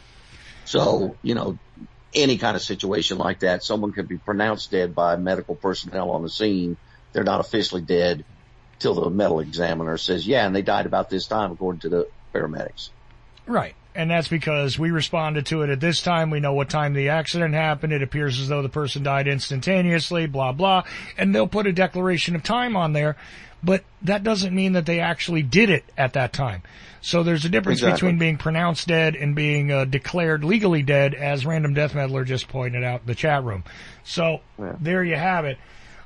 So, any kind of situation like that, someone could be pronounced dead by medical personnel on the scene. They're not officially dead till the medical examiner says, yeah, and they died about this time according to the paramedics. Right. And that's because we responded to it at this time. We know what time the accident happened. It appears as though the person died instantaneously, blah, blah. And they'll put a declaration of time on there, but that doesn't mean that they actually did it at that time. So there's a difference between being pronounced dead and being declared legally dead, as Random Death Meddler just pointed out in the chat room. So there you have it.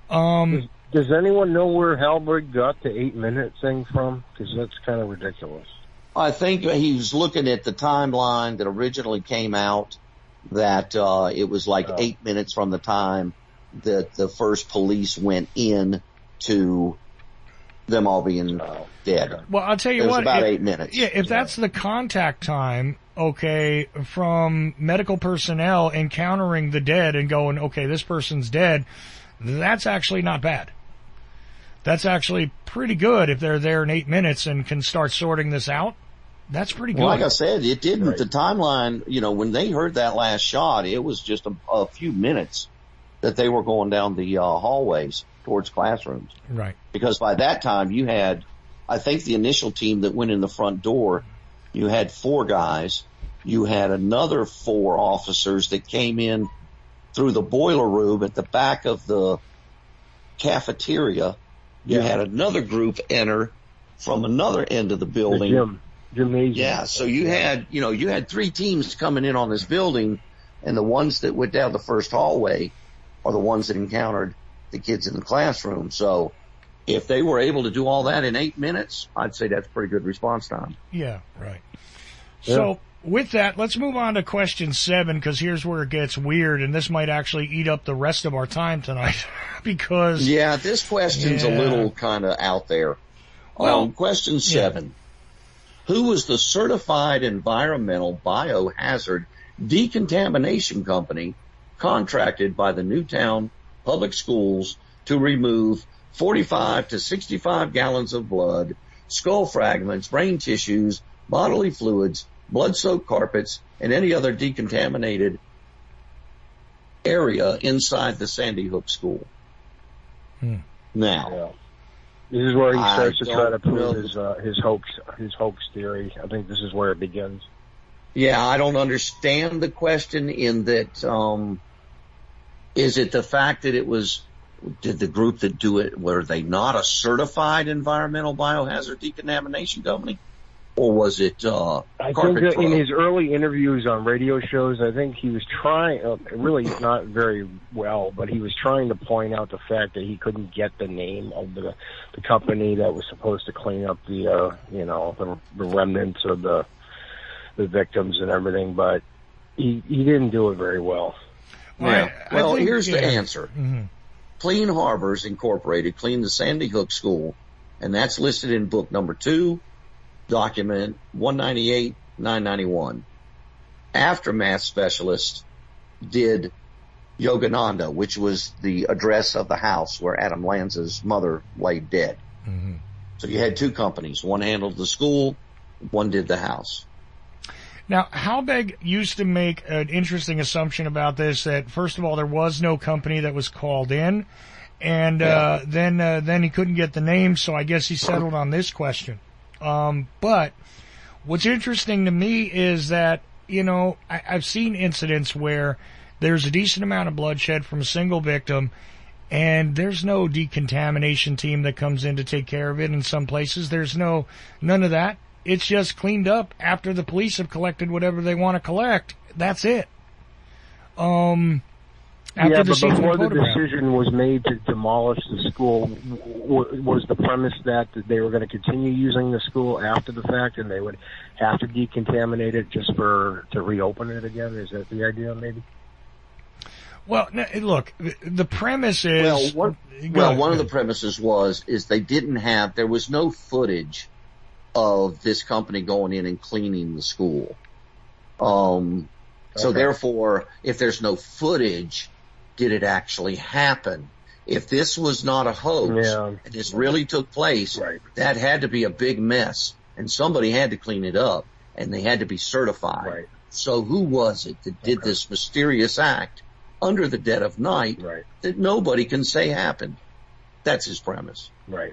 Does anyone know where Halberg got the 8-minute thing from? Because that's kind of ridiculous. I think he was looking at the timeline that originally came out, that it was like 8 minutes from the time that the first police went in to them all being dead. Well, I'll tell you what. It was about 8 minutes. Yeah, if that's the contact time, okay, from medical personnel encountering the dead and going, okay, this person's dead, that's actually not bad. That's actually pretty good if they're there in 8 minutes and can start sorting this out. That's pretty good. Well, like I said, it didn't. Right. The timeline, when they heard that last shot, it was just a few minutes that they were going down the hallways towards classrooms. Right. Because by that time you had, I think the initial team that went in the front door, you had 4 guys. You had another 4 officers that came in through the boiler room at the back of the cafeteria. You had another group enter from another end of the building. Gymnasium. Yeah, so you had 3 teams coming in on this building, and the ones that went down the first hallway are the ones that encountered the kids in the classroom. So if they were able to do all that in 8 minutes, I'd say that's pretty good response time. Yeah, right. Yeah. So with that, let's move on to question 7, because here's where it gets weird, and this might actually eat up the rest of our time tonight. Because this question's a little kind of out there. Well, question 7. Who was the certified environmental biohazard decontamination company contracted by the Newtown Public Schools to remove 45 to 65 gallons of blood, skull fragments, brain tissues, bodily fluids, blood-soaked carpets, and any other decontaminated area inside the Sandy Hook school? Now, this is where he starts to try to prove his hoax theory. I think this is where it begins. Yeah, I don't understand the question in that, is it the fact that did the group that do it, were they not a certified environmental biohazard decontamination company? Or was it, I think that in his early interviews on radio shows, I think he was trying, really not very well, but he was trying to point out the fact that he couldn't get the name of the company that was supposed to clean up the remnants of the victims and everything, but he didn't do it very well. Yeah. Well, here's the answer. Mm-hmm. Clean Harbors Incorporated cleaned the Sandy Hook School, and that's listed in book number 2, document 198-991. Aftermath specialist did Yogananda, which was the address of the house where Adam Lanza's mother lay dead. Mm-hmm. So you had 2 companies. One handled the school, one did the house. Now, Halbeg used to make an interesting assumption about this, that first of all, there was no company that was called in, and then he couldn't get the name, so I guess he settled on this question. But what's interesting to me is that, I've seen incidents where there's a decent amount of bloodshed from a single victim, and there's no decontamination team that comes in to take care of it. In some places, there's none of that. It's just cleaned up after the police have collected whatever they want to collect. That's it. But before the decision was made to demolish the school, was the premise that they were going to continue using the school after the fact, and they would have to decontaminate it just to reopen it again? Is that the idea, maybe? Well, look, the premise is... one of the premises is they didn't have... There was no footage of this company going in and cleaning the school. So therefore, if there's no footage, did it actually happen? If this was not a hoax and this really took place, that had to be a big mess, and somebody had to clean it up, and they had to be certified. Right. So who was it that did this mysterious act under the dead of night that nobody can say happened? That's his premise. Right.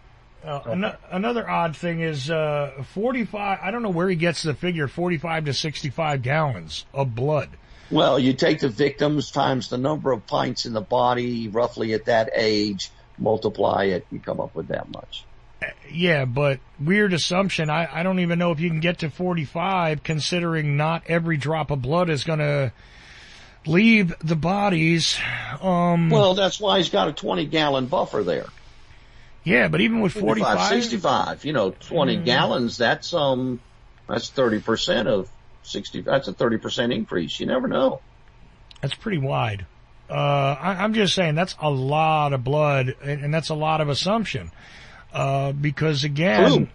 Another odd thing is 45, I don't know where he gets the figure, 45 to 65 gallons of blood. Well, you take the victims times the number of pints in the body, roughly at that age, multiply it, you come up with that much. Yeah, but weird assumption. I don't even know if you can get to 45, considering not every drop of blood is going to leave the bodies. Well, that's why he's got a 20-gallon buffer there. Yeah, but even with 45, 65, 20 gallons, that's 30% of 60. That's a 30% increase. You never know. That's pretty wide. I'm just saying that's a lot of blood, and that's a lot of assumption. Because again,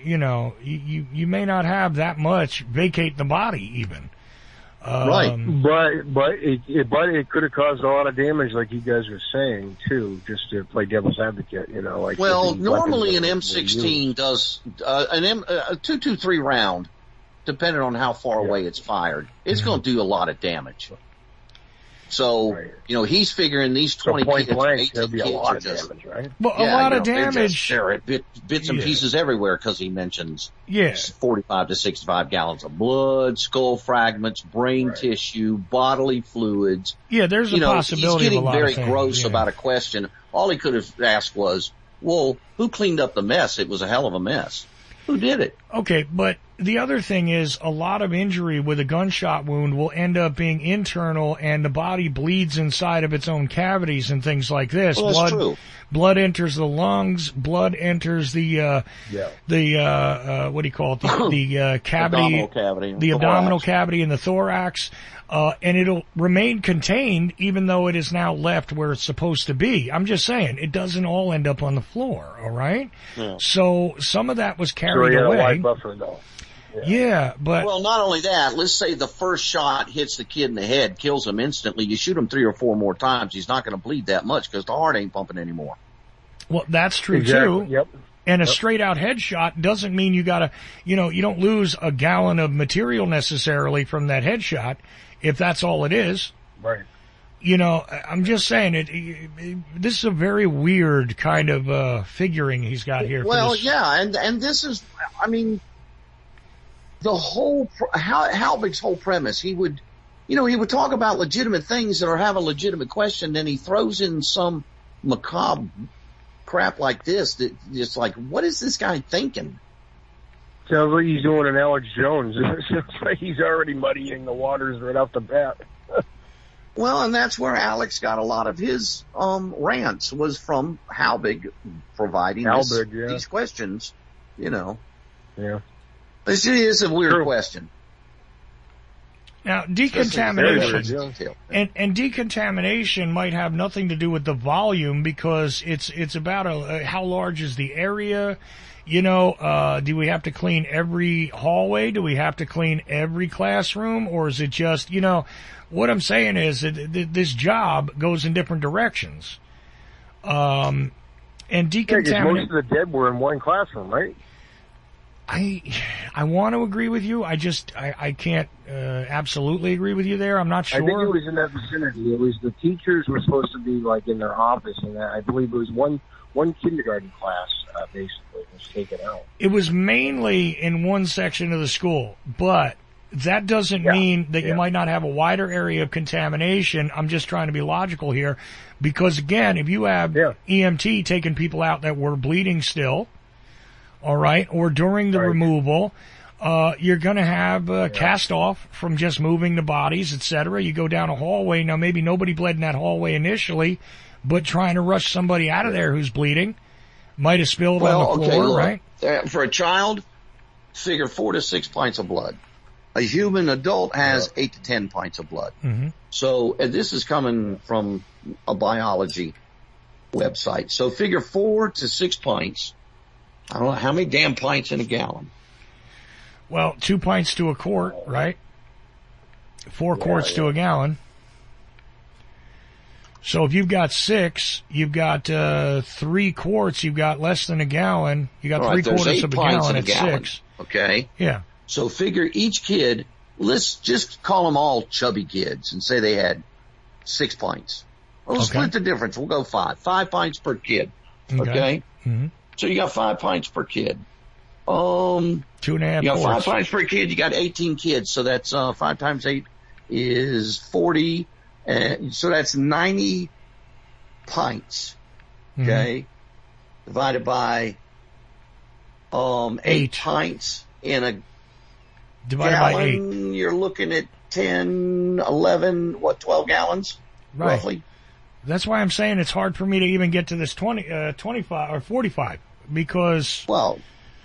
you may not have that much vacate the body even. Right. But it could have caused a lot of damage, like you guys were saying too, just to play devil's advocate, like. Well, normally an M16 does, a 223 round, depending on how far away it's fired, it's going to do a lot of damage. So, he's figuring these 20 kids, 18 kids a lot of just, damage, right? Well, a lot of damage. They're bits and pieces everywhere because he mentions 45 to 65 gallons of blood, skull fragments, brain tissue, bodily fluids. Yeah, there's a possibility. He's getting of a lot very of things, gross about a question. All he could have asked was, well, who cleaned up the mess? It was a hell of a mess. Who did it? Okay, but the other thing is a lot of injury with a gunshot wound will end up being internal, and the body bleeds inside of its own cavities and things like this. Well, that's true. Blood enters the lungs. Blood enters the what do you call it? The cavity, the abdominal cavity and the thorax. And it'll remain contained even though it is now left where it's supposed to be. I'm just saying, it doesn't all end up on the floor, all right? Yeah. So some of that was carried away. A wide buffer, though. Yeah, but... Well, not only that, let's say the first shot hits the kid in the head, kills him instantly. You shoot him 3 or 4 more times, he's not going to bleed that much because the heart ain't pumping anymore. Well, that's true, too. Yep. And a straight-out headshot doesn't mean you gotta, you don't lose a gallon of material necessarily from that headshot, if that's all it is. Right. I'm just saying this is a very weird kind of figuring he's got here. Well, yeah, and this is, the whole Halbig's whole premise. He would talk about legitimate things that have a legitimate question, then he throws in some macabre crap like this that just like, what is this guy thinking? Sounds like he's doing an Alex Jones. It sounds like he's already muddying the waters right off the bat. Well, and that's where Alex got a lot of his rants, was from Halbig providing these questions, Yeah. This is a weird question. Now, decontamination and decontamination might have nothing to do with the volume, because it's about how large is the area. Do we have to clean every hallway? Do we have to clean every classroom? Or is it just, what I'm saying is that this job goes in different directions. And decontamination. Most of the dead were in one classroom, right? I want to agree with you. I can't absolutely agree with you there. I'm not sure. I think it was in that vicinity. It was the teachers were supposed to be like in their office, and I believe it was one kindergarten class basically was taken out. It was mainly in one section of the school, but that doesn't mean that you might not have a wider area of contamination. I'm just trying to be logical here, because again, if you have EMT taking people out that were bleeding still, all right, or during the removal, you're going to have cast off from just moving the bodies, etc. You go down a hallway. Now, maybe nobody bled in that hallway initially, but trying to rush somebody out of there who's bleeding might have spilled on the floor, right? For a child, figure 4 to 6 pints of blood. A human adult has 8 to 10 pints of blood. Mm-hmm. So, and this is coming from a biology website. So figure 4 to 6 pints. I don't know how many damn pints in a gallon. Well, 2 pints to a quart, right? 4 quarts to a gallon. So if you've got 6, you've got 3 quarts, you've got less than a gallon. You got 3/4 of a gallon at 6. Okay. Yeah. So figure each kid, let's just call them all chubby kids and say they had 6 pints. We'll split the difference. We'll go 5. 5 pints per kid. Okay? Mm-hmm. So you got 5 pints per kid. 2.5 you got 5 quarts. pints per kid. You got 18 kids. So that's 5 times 8 is 40. So that's 90 pints. Okay? Divided by 8 pints in a divided gallon. by 8. You're looking at 10, 11, 12 gallons? Right. Roughly. That's why I'm saying it's hard for me to even get to this 25 or 45 because. Well,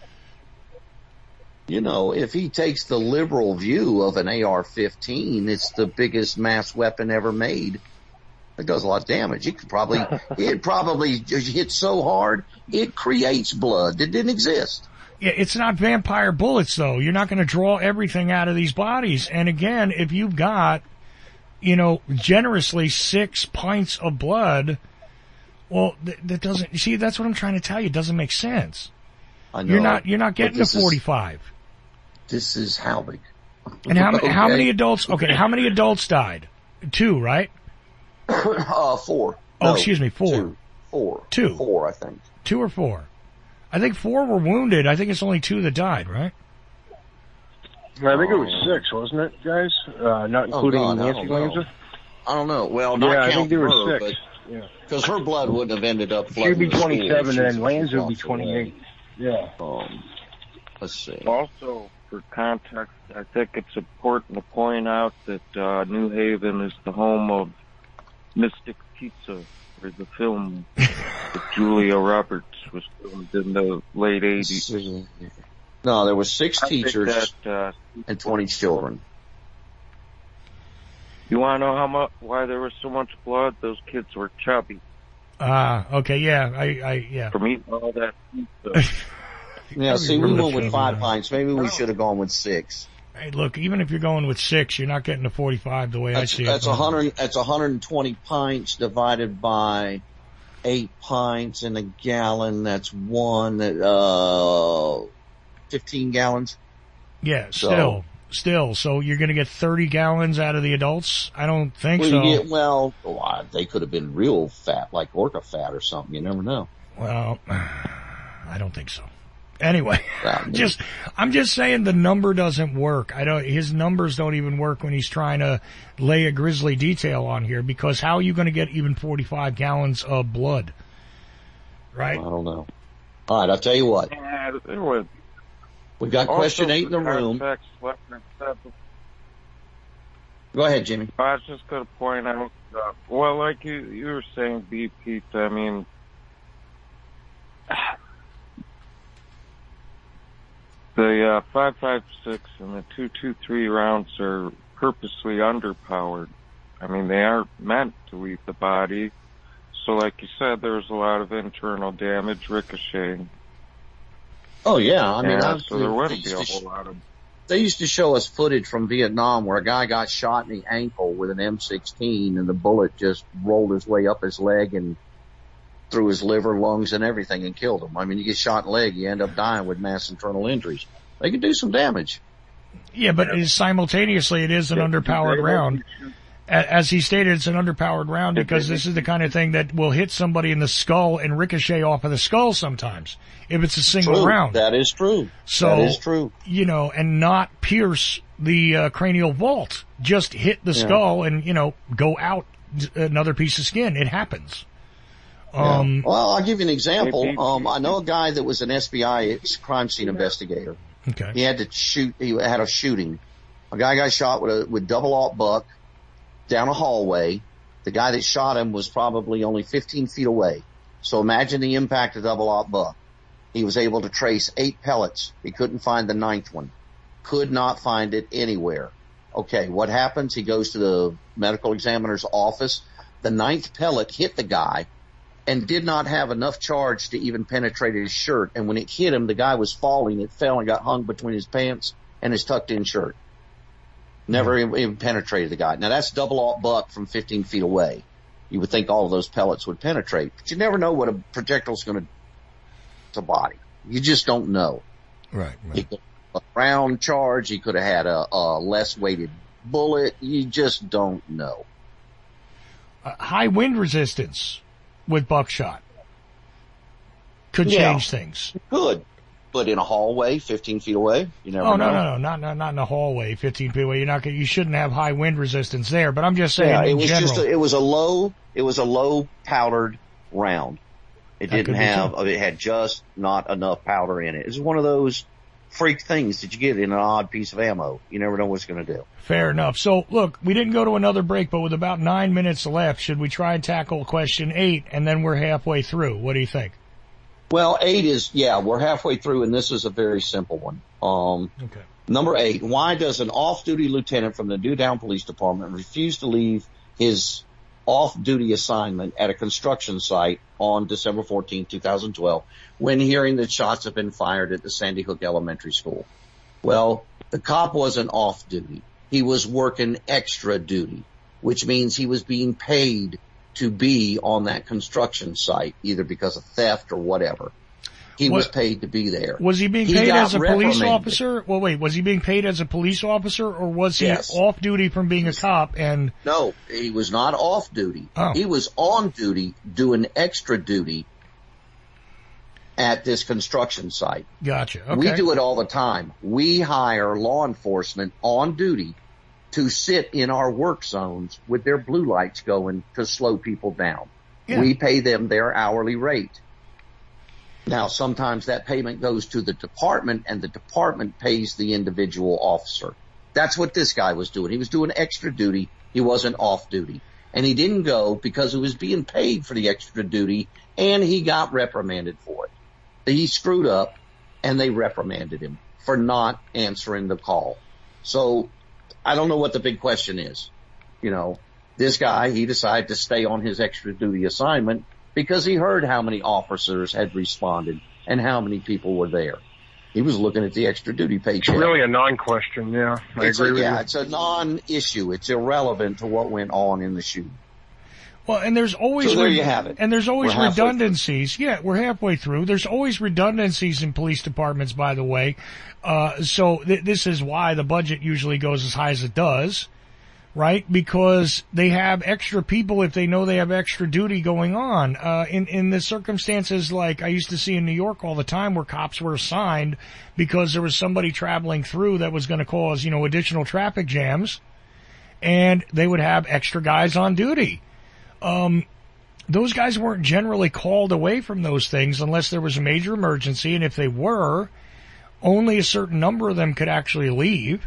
you know, if he takes the liberal view of an AR-15, it's the biggest mass weapon ever made. It does a lot of damage. It probably hits so hard, it creates blood that didn't exist. Yeah, it's not vampire bullets though. You're not going to draw everything out of these bodies. And again, if you've got, generously 6 pints of blood, well, that doesn't, you see, that's what I'm trying to tell you. It doesn't make sense. I know. You're not getting to 45. This is how big. And how many adults, how many adults died? 2, right? 4. Oh, excuse me, 4. 2. 4. 2. 4, I think. 2 or 4. I think 4 were wounded. I think it's only 2 that died, right? I think it was 6, wasn't it, guys? Not including Nancy Lanza? I don't know. Well, not I think there counting were her, 6. because her blood wouldn't have ended up She'd be flooding the 27 school. and Lanza would be 28. Yeah. Let's see. Also, for context, I think it's important to point out that New Haven is the home of Mystic Pizza, where the film with Julia Roberts was filmed in the late 80s. No, there were 6 teachers that, and 20 children. You want to know why there was so much blood? Those kids were chubby. Okay, yeah, yeah. From eating all that pizza. Yeah, see, we went with 5 pints. Maybe we should have gone with 6. Hey, look, even if you're going with 6, you're not getting to 45 the way I see it. That's 120 pints divided by 8 pints in a gallon. That's 15 gallons. Yeah, still. So you're going to get 30 gallons out of the adults? I don't think so. They could have been real fat, like orca fat or something. You never know. Well, I don't think so. Anyway, I'm just saying the number doesn't work. His numbers don't even work when he's trying to lay a grisly detail on here, because how are you going to get even 45 gallons of blood? Right? I don't know. All right, I'll tell you what. We've got question 8 in the room. Go ahead, Jimmy. I was just going to point out, like you were saying, B. Pete, I mean, the 5.56 and the 2.23 rounds are purposely underpowered. I mean, they aren't meant to leave the body. So like you said, there's a lot of internal damage ricocheting. Oh, yeah. I mean, so there wouldn't be a whole lot of... They used to show us footage from Vietnam where a guy got shot in the ankle with an M16 and the bullet just rolled his way up his leg and through his liver, lungs, and everything and killed him. I mean, you get shot in the leg, you end up dying with mass internal injuries. They can do some damage. Yeah, but simultaneously it is an underpowered round. As he stated, it's an underpowered round because this is the kind of thing that will hit somebody in the skull and ricochet off of the skull sometimes, if it's a single round. That is true. So, that is true. And not pierce the cranial vault. Just hit the skull and, go out another piece of skin. It happens. Well, I'll give you an example. I know a guy that was an SBI crime scene investigator. Okay. He had to shoot. He had a shooting. A guy got shot with double-aught buck down a hallway. The guy that shot him was probably only 15 feet away. So imagine the impact of double-aught buck. He was able to trace 8 pellets. He couldn't find the 9th one. Could not find it anywhere. Okay, what happens? He goes to the medical examiner's office. The 9th pellet hit the guy and did not have enough charge to even penetrate his shirt. And when it hit him, the guy was falling. It fell and got hung between his pants and his tucked-in shirt. Never even penetrated the guy. Now that's double-aught buck from 15 feet away. You would think all of those pellets would penetrate, but you never know what a projectile's going to body. You just don't know. Right. He could have a round charge. He could have had a less weighted bullet. You just don't know. High wind resistance with buckshot could change things. Could. But in a hallway, 15 feet away, you never know. No, not in a hallway, 15 feet away. You shouldn't have high wind resistance there. But I'm just saying, in general, it was a low powdered round. It had just not enough powder in it. It's one of those freak things that you get in an odd piece of ammo. You never know what it's going to do. Fair enough. So look, we didn't go to another break, but with about 9 minutes left, should we try and tackle question 8, and then we're halfway through? What do you think? Well, 8 is, we're halfway through, and this is a very simple one. Okay. Number 8, why does an off-duty lieutenant from the Newtown Police Department refuse to leave his off-duty assignment at a construction site on December 14, 2012, when hearing that shots have been fired at the Sandy Hook Elementary School? Well, the cop wasn't off-duty. He was working extra duty, which means he was being paid to be on that construction site, either because of theft or whatever. He was paid to be there. Was he being paid as a police officer? Well, wait, was he being paid as a police officer, or was he off duty from being a cop? And no, he was not off duty. Oh. He was on duty doing extra duty at this construction site. Gotcha. Okay. We do it all the time. We hire law enforcement on duty to sit in our work zones with their blue lights going to slow people down. Yeah. We pay them their hourly rate. Now, sometimes that payment goes to the department, and the department pays the individual officer. That's what this guy was doing. He was doing extra duty. He wasn't off duty. And he didn't go because he was being paid for the extra duty, and he got reprimanded for it. He screwed up, and they reprimanded him for not answering the call. So I don't know what the big question is. This guy, he decided to stay on his extra duty assignment because he heard how many officers had responded and how many people were there. He was looking at the extra duty paycheck. It's really a non-question, I agree with you. It's a non-issue. It's irrelevant to what went on in the shooting. Well, and there's always, so there you have it. And there's always redundancies. Yeah, we're halfway through. There's always redundancies in police departments, by the way. So this is why the budget usually goes as high as it does, right? Because they have extra people if they know they have extra duty going on. In the circumstances like I used to see in New York all the time, where cops were assigned because there was somebody traveling through that was going to cause, additional traffic jams, and they would have extra guys on duty. Those guys weren't generally called away from those things unless there was a major emergency, and if they were, only a certain number of them could actually leave.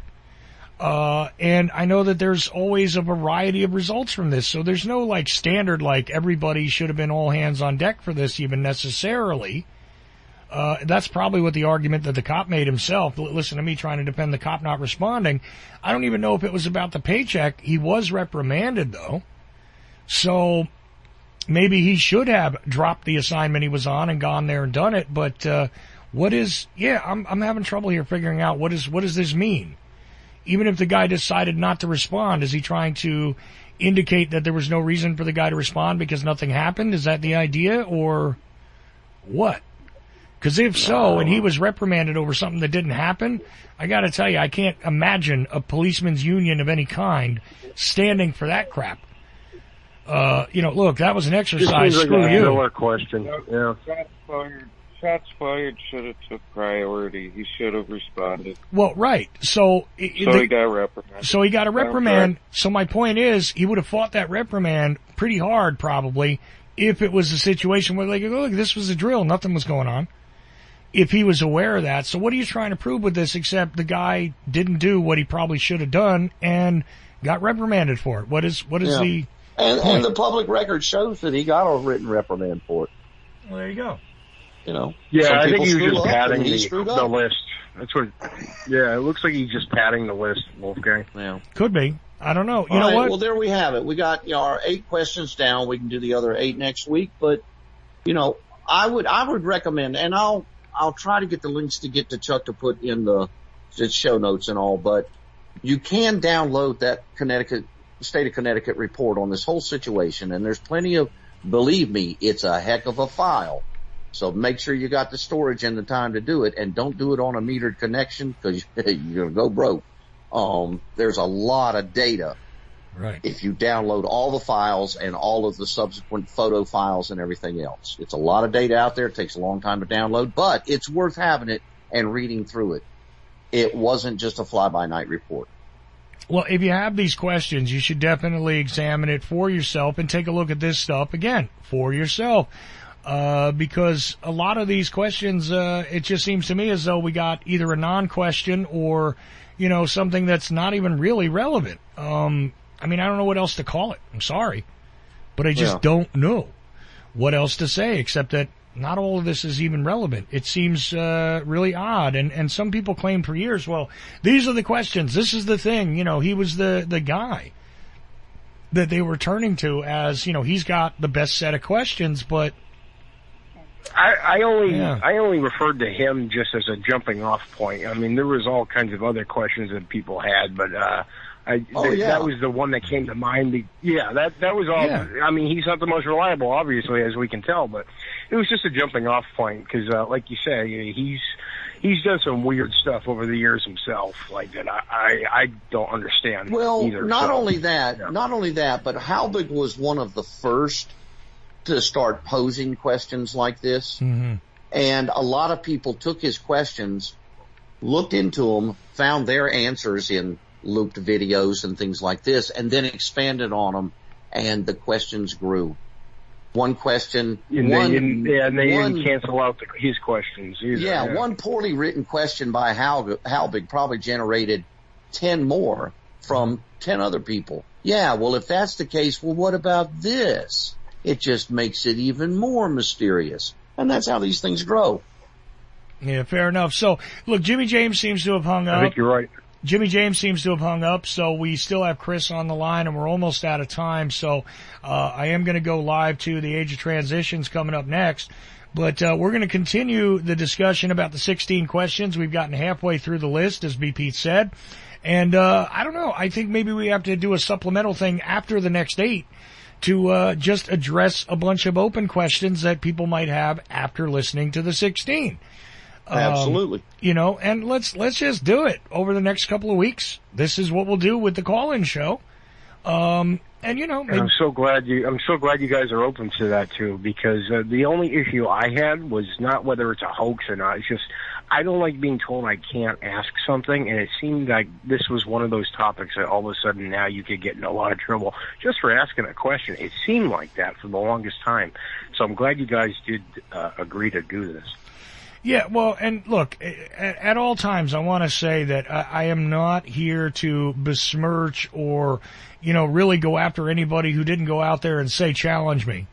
And I know that there's always a variety of results from this, so there's no standard everybody should have been all hands on deck for this even necessarily. That's probably what the argument that the cop made himself. Listen to me trying to defend the cop not responding. I don't even know if it was about the paycheck. He was reprimanded though. So maybe he should have dropped the assignment he was on and gone there and done it. But, I'm having trouble here figuring out what does this mean? Even if the guy decided not to respond, is he trying to indicate that there was no reason for the guy to respond because nothing happened? Is that the idea, or what? Because if so, and he was reprimanded over something that didn't happen, I gotta tell you, I can't imagine a policeman's union of any kind standing for that crap. Look, that was an exercise. Screw you. Killer question. Yeah. Shots fired should have took priority. He should have responded. Well, right. So he got reprimanded. So he got a reprimand. So my point is, he would have fought that reprimand pretty hard, probably, if it was a situation where look, this was a drill, nothing was going on. If he was aware of that. So what are you trying to prove with this, except the guy didn't do what he probably should have done and got reprimanded for it? What is the and the public record shows that he got a written reprimand for it. Well, there you go. Yeah, I think he was just padding the list. That's what. Yeah, it looks like he's just padding the list, Wolfgang. Yeah, could be. I don't know. You know what? Well, there we have it. We got our 8 questions down. We can do the other 8 next week. But I would recommend, and I'll try to get the links to get to Chuck to put in the show notes and all. But you can download that state of Connecticut report on this whole situation, and there's plenty of, believe me, it's a heck of a file. So make sure you got the storage and the time to do it, and don't do it on a metered connection because you're going to go broke. There's a lot of data. Right. If you download all the files and all of the subsequent photo files and everything else. It's a lot of data out there. It takes a long time to download, but it's worth having it and reading through it. It wasn't just a fly-by-night report. Well, if you have these questions, you should definitely examine it for yourself and take a look at this stuff again for yourself. Because a lot of these questions, it just seems to me as though we got either a non-question or, something that's not even really relevant. I don't know what else to call it. I'm sorry. But I just don't know what else to say except that not all of this is even relevant. It seems really odd. And some people claim for years, well, these are the questions. This is the thing. He was the guy that they were turning to as, he's got the best set of questions, but I only referred to him just as a jumping off point. I mean, there was all kinds of other questions that people had, but that was the one that came to mind. That was all. Yeah. I mean, he's not the most reliable, obviously, as we can tell, but it was just a jumping off point because, like you say, he's done some weird stuff over the years himself, like that. I don't understand. Well, either, not only that, but Halbig was one of the first to start posing questions like this. Mm-hmm. And a lot of people took his questions, looked into them, found their answers in looped videos and things like this, and then expanded on them, and the questions grew. One question... they didn't cancel out his questions either. Yeah, one poorly written question by Halbig probably generated 10 more from 10 other people. Yeah, well, if that's the case, well, what about this? It just makes it even more mysterious. And that's how these things grow. Yeah, fair enough. So, look, Jimmy James seems to have hung up. I think you're right. Jimmy James seems to have hung up, so we still have Chris on the line, and we're almost out of time. So I am going to go live to the Age of Transitions coming up next. But we're going to continue the discussion about the 16 questions. We've gotten halfway through the list, as B. Pete said. And I don't know. I think maybe we have to do a supplemental thing after the next 8 to just address a bunch of open questions that people might have after listening to the 16. Absolutely. And let's just do it over the next couple of weeks. This is what we'll do with the call-in show. And I'm so glad you guys are open to that too, because the only issue I had was not whether it's a hoax or not. It's just I don't like being told I can't ask something, and it seemed like this was one of those topics that all of a sudden now you could get in a lot of trouble just for asking a question. It seemed like that for the longest time. So I'm glad you guys did agree to do this. Yeah, well, and look, at all times I want to say that I am not here to besmirch or, really go after anybody who didn't go out there and say challenge me.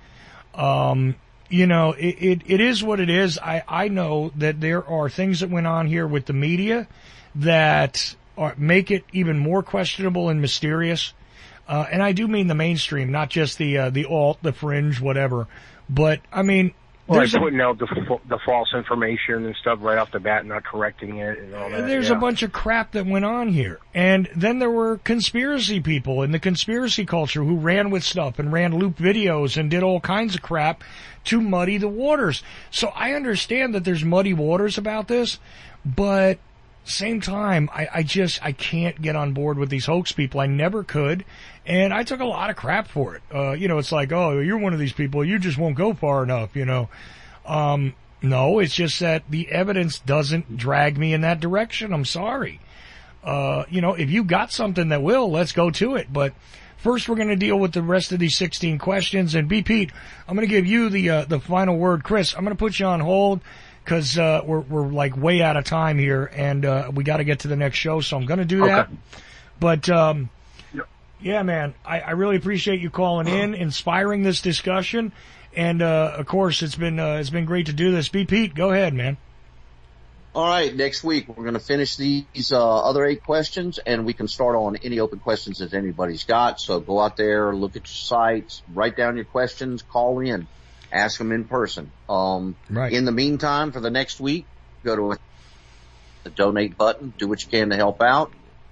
It is what it is. I know that there are things that went on here with the media that make it even more questionable and mysterious. And I do mean the mainstream, not just the alt, the fringe, whatever. But, I mean... Well, like putting out the false information and stuff right off the bat, not correcting it and all that. There's a bunch of crap that went on here. And then there were conspiracy people in the conspiracy culture who ran with stuff and ran loop videos and did all kinds of crap to muddy the waters. So I understand that there's muddy waters about this, but same time, I can't get on board with these hoax people. I never could. And I took a lot of crap for it. It's like, oh, you're one of these people. You just won't go far enough, No, it's just that the evidence doesn't drag me in that direction. I'm sorry. If you got something that will, let's go to it. But first we're going to deal with the rest of these 16 questions. And B. Pete, I'm going to give you the final word. Chris, I'm going to put you on hold because we're like way out of time here, and we got to get to the next show. So I'm going to do that. Okay. But yeah, man, I really appreciate you calling in, inspiring this discussion, and of course it's been great to do this. B. Pete, go ahead, man. All right, next week we're going to finish these other 8 questions, and we can start on any open questions that anybody's got. So go out there, look at your sites, write down your questions, call in, ask them in person. Right. In the meantime, for the next week, go to the donate button, do what you can to help out.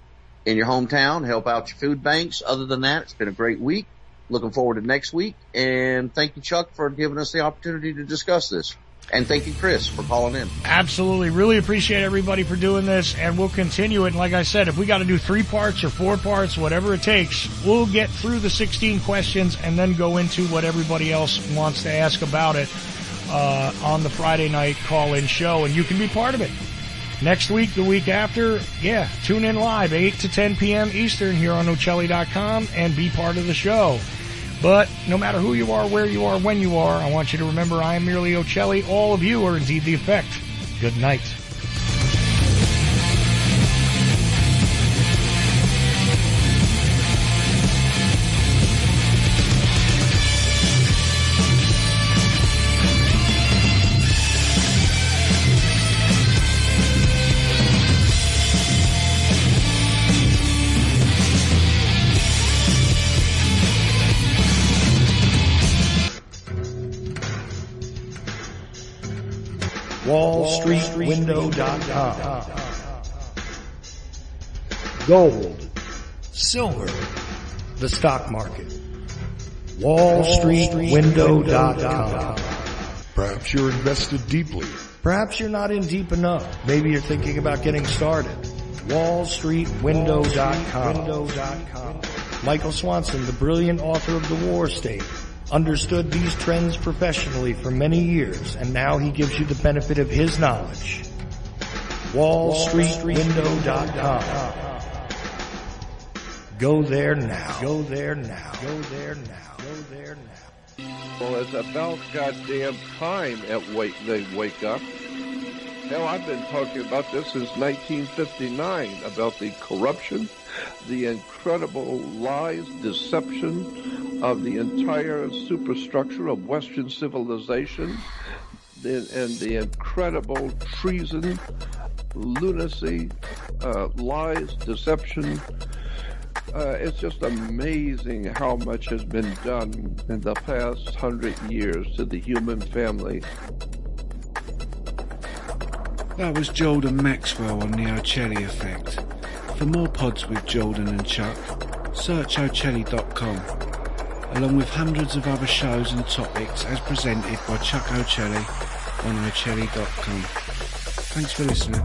in your hometown, help out your food banks. Other than that, it's been a great week. Looking forward to next week. And thank you, Chuck, for giving us the opportunity to discuss this. And thank you, Chris, for calling in. Absolutely. Really appreciate everybody for doing this, and we'll continue it. And like I said, if we got to do 3 parts or 4 parts, whatever it takes, we'll get through the 16 questions and then go into what everybody else wants to ask about it on the Friday night call-in show, and you can be part of it. Next week, the week after, tune in live, 8 to 10 p.m. Eastern here on Ochelli.com and be part of the show. But no matter who you are, where you are, when you are, I want you to remember I am merely Ochelli. All of you are indeed the effect. Good night. WallStreetWindow.com. Gold, silver, the stock market. WallStreetWindow.com. Perhaps you're invested deeply. Perhaps you're not in deep enough. Maybe you're thinking about getting started. WallStreetWindow.com. Michael Swanson, the brilliant author of The War State, understood these trends professionally for many years, and now he gives you the benefit of his knowledge. WallStreetWindow.com. Go there now. Go there now. Go there now. Go there now. Well, it's about goddamn time they wake up. Hell, I've been talking about this since 1959, about the corruption, the incredible lies, deception of the entire superstructure of Western civilization, and the incredible treason, lunacy, lies, deception. It's just amazing how much has been done in the past 100 years to the human family. That was Jordan Maxwell on the Ochelli Effect. For more pods with Jordan and Chuck, search Ochelli.com, along with hundreds of other shows and topics as presented by Chuck Ochelli on Ochelli.com. Thanks for listening.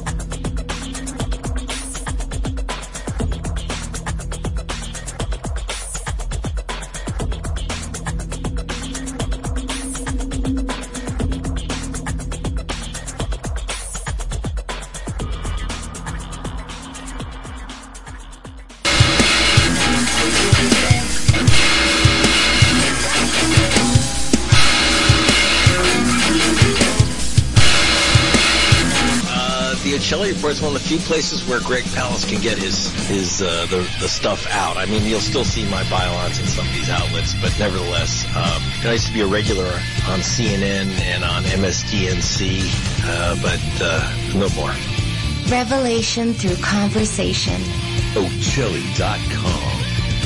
Ochelli Report is one of the few places where Greg Palast can get his the stuff out. I mean, you'll still see my bylines in some of these outlets, but nevertheless, I used to be a regular on CNN and on MSDNC, but no more. Revelation through conversation. Ochelli.com.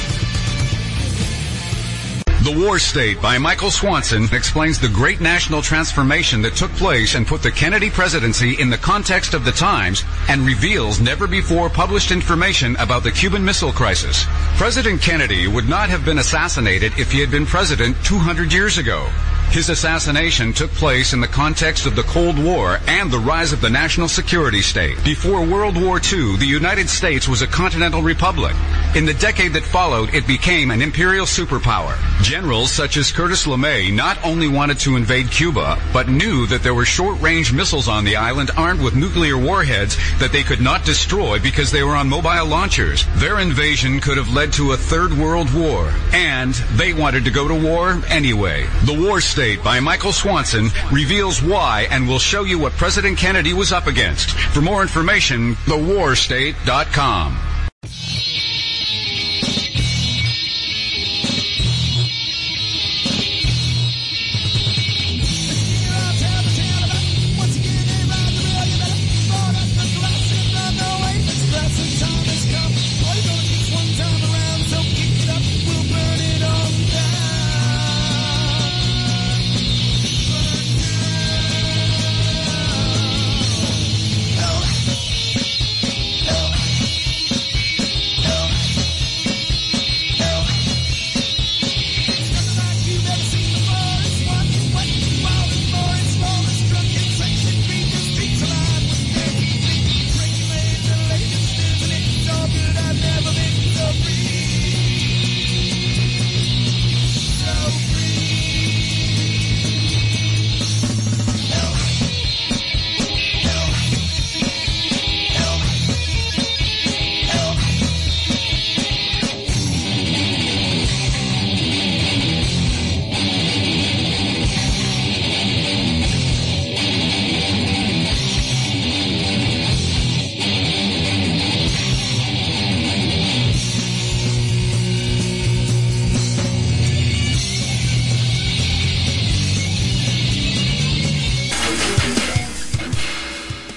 The War State by Michael Swanson explains the great national transformation that took place and put the Kennedy presidency in the context of the times and reveals never-before published information about the Cuban Missile Crisis. President Kennedy would not have been assassinated if he had been president 200 years ago. His assassination took place in the context of the Cold War and the rise of the national security state. Before World War II, the United States was a continental republic. In the decade that followed, it became an imperial superpower. Generals such as Curtis LeMay not only wanted to invade Cuba, but knew that there were short-range missiles on the island armed with nuclear warheads that they could not destroy because they were on mobile launchers. Their invasion could have led to a third world war, and they wanted to go to war anyway. The War State by Michael Swanson reveals why and will show you what President Kennedy was up against. For more information, thewarstate.com.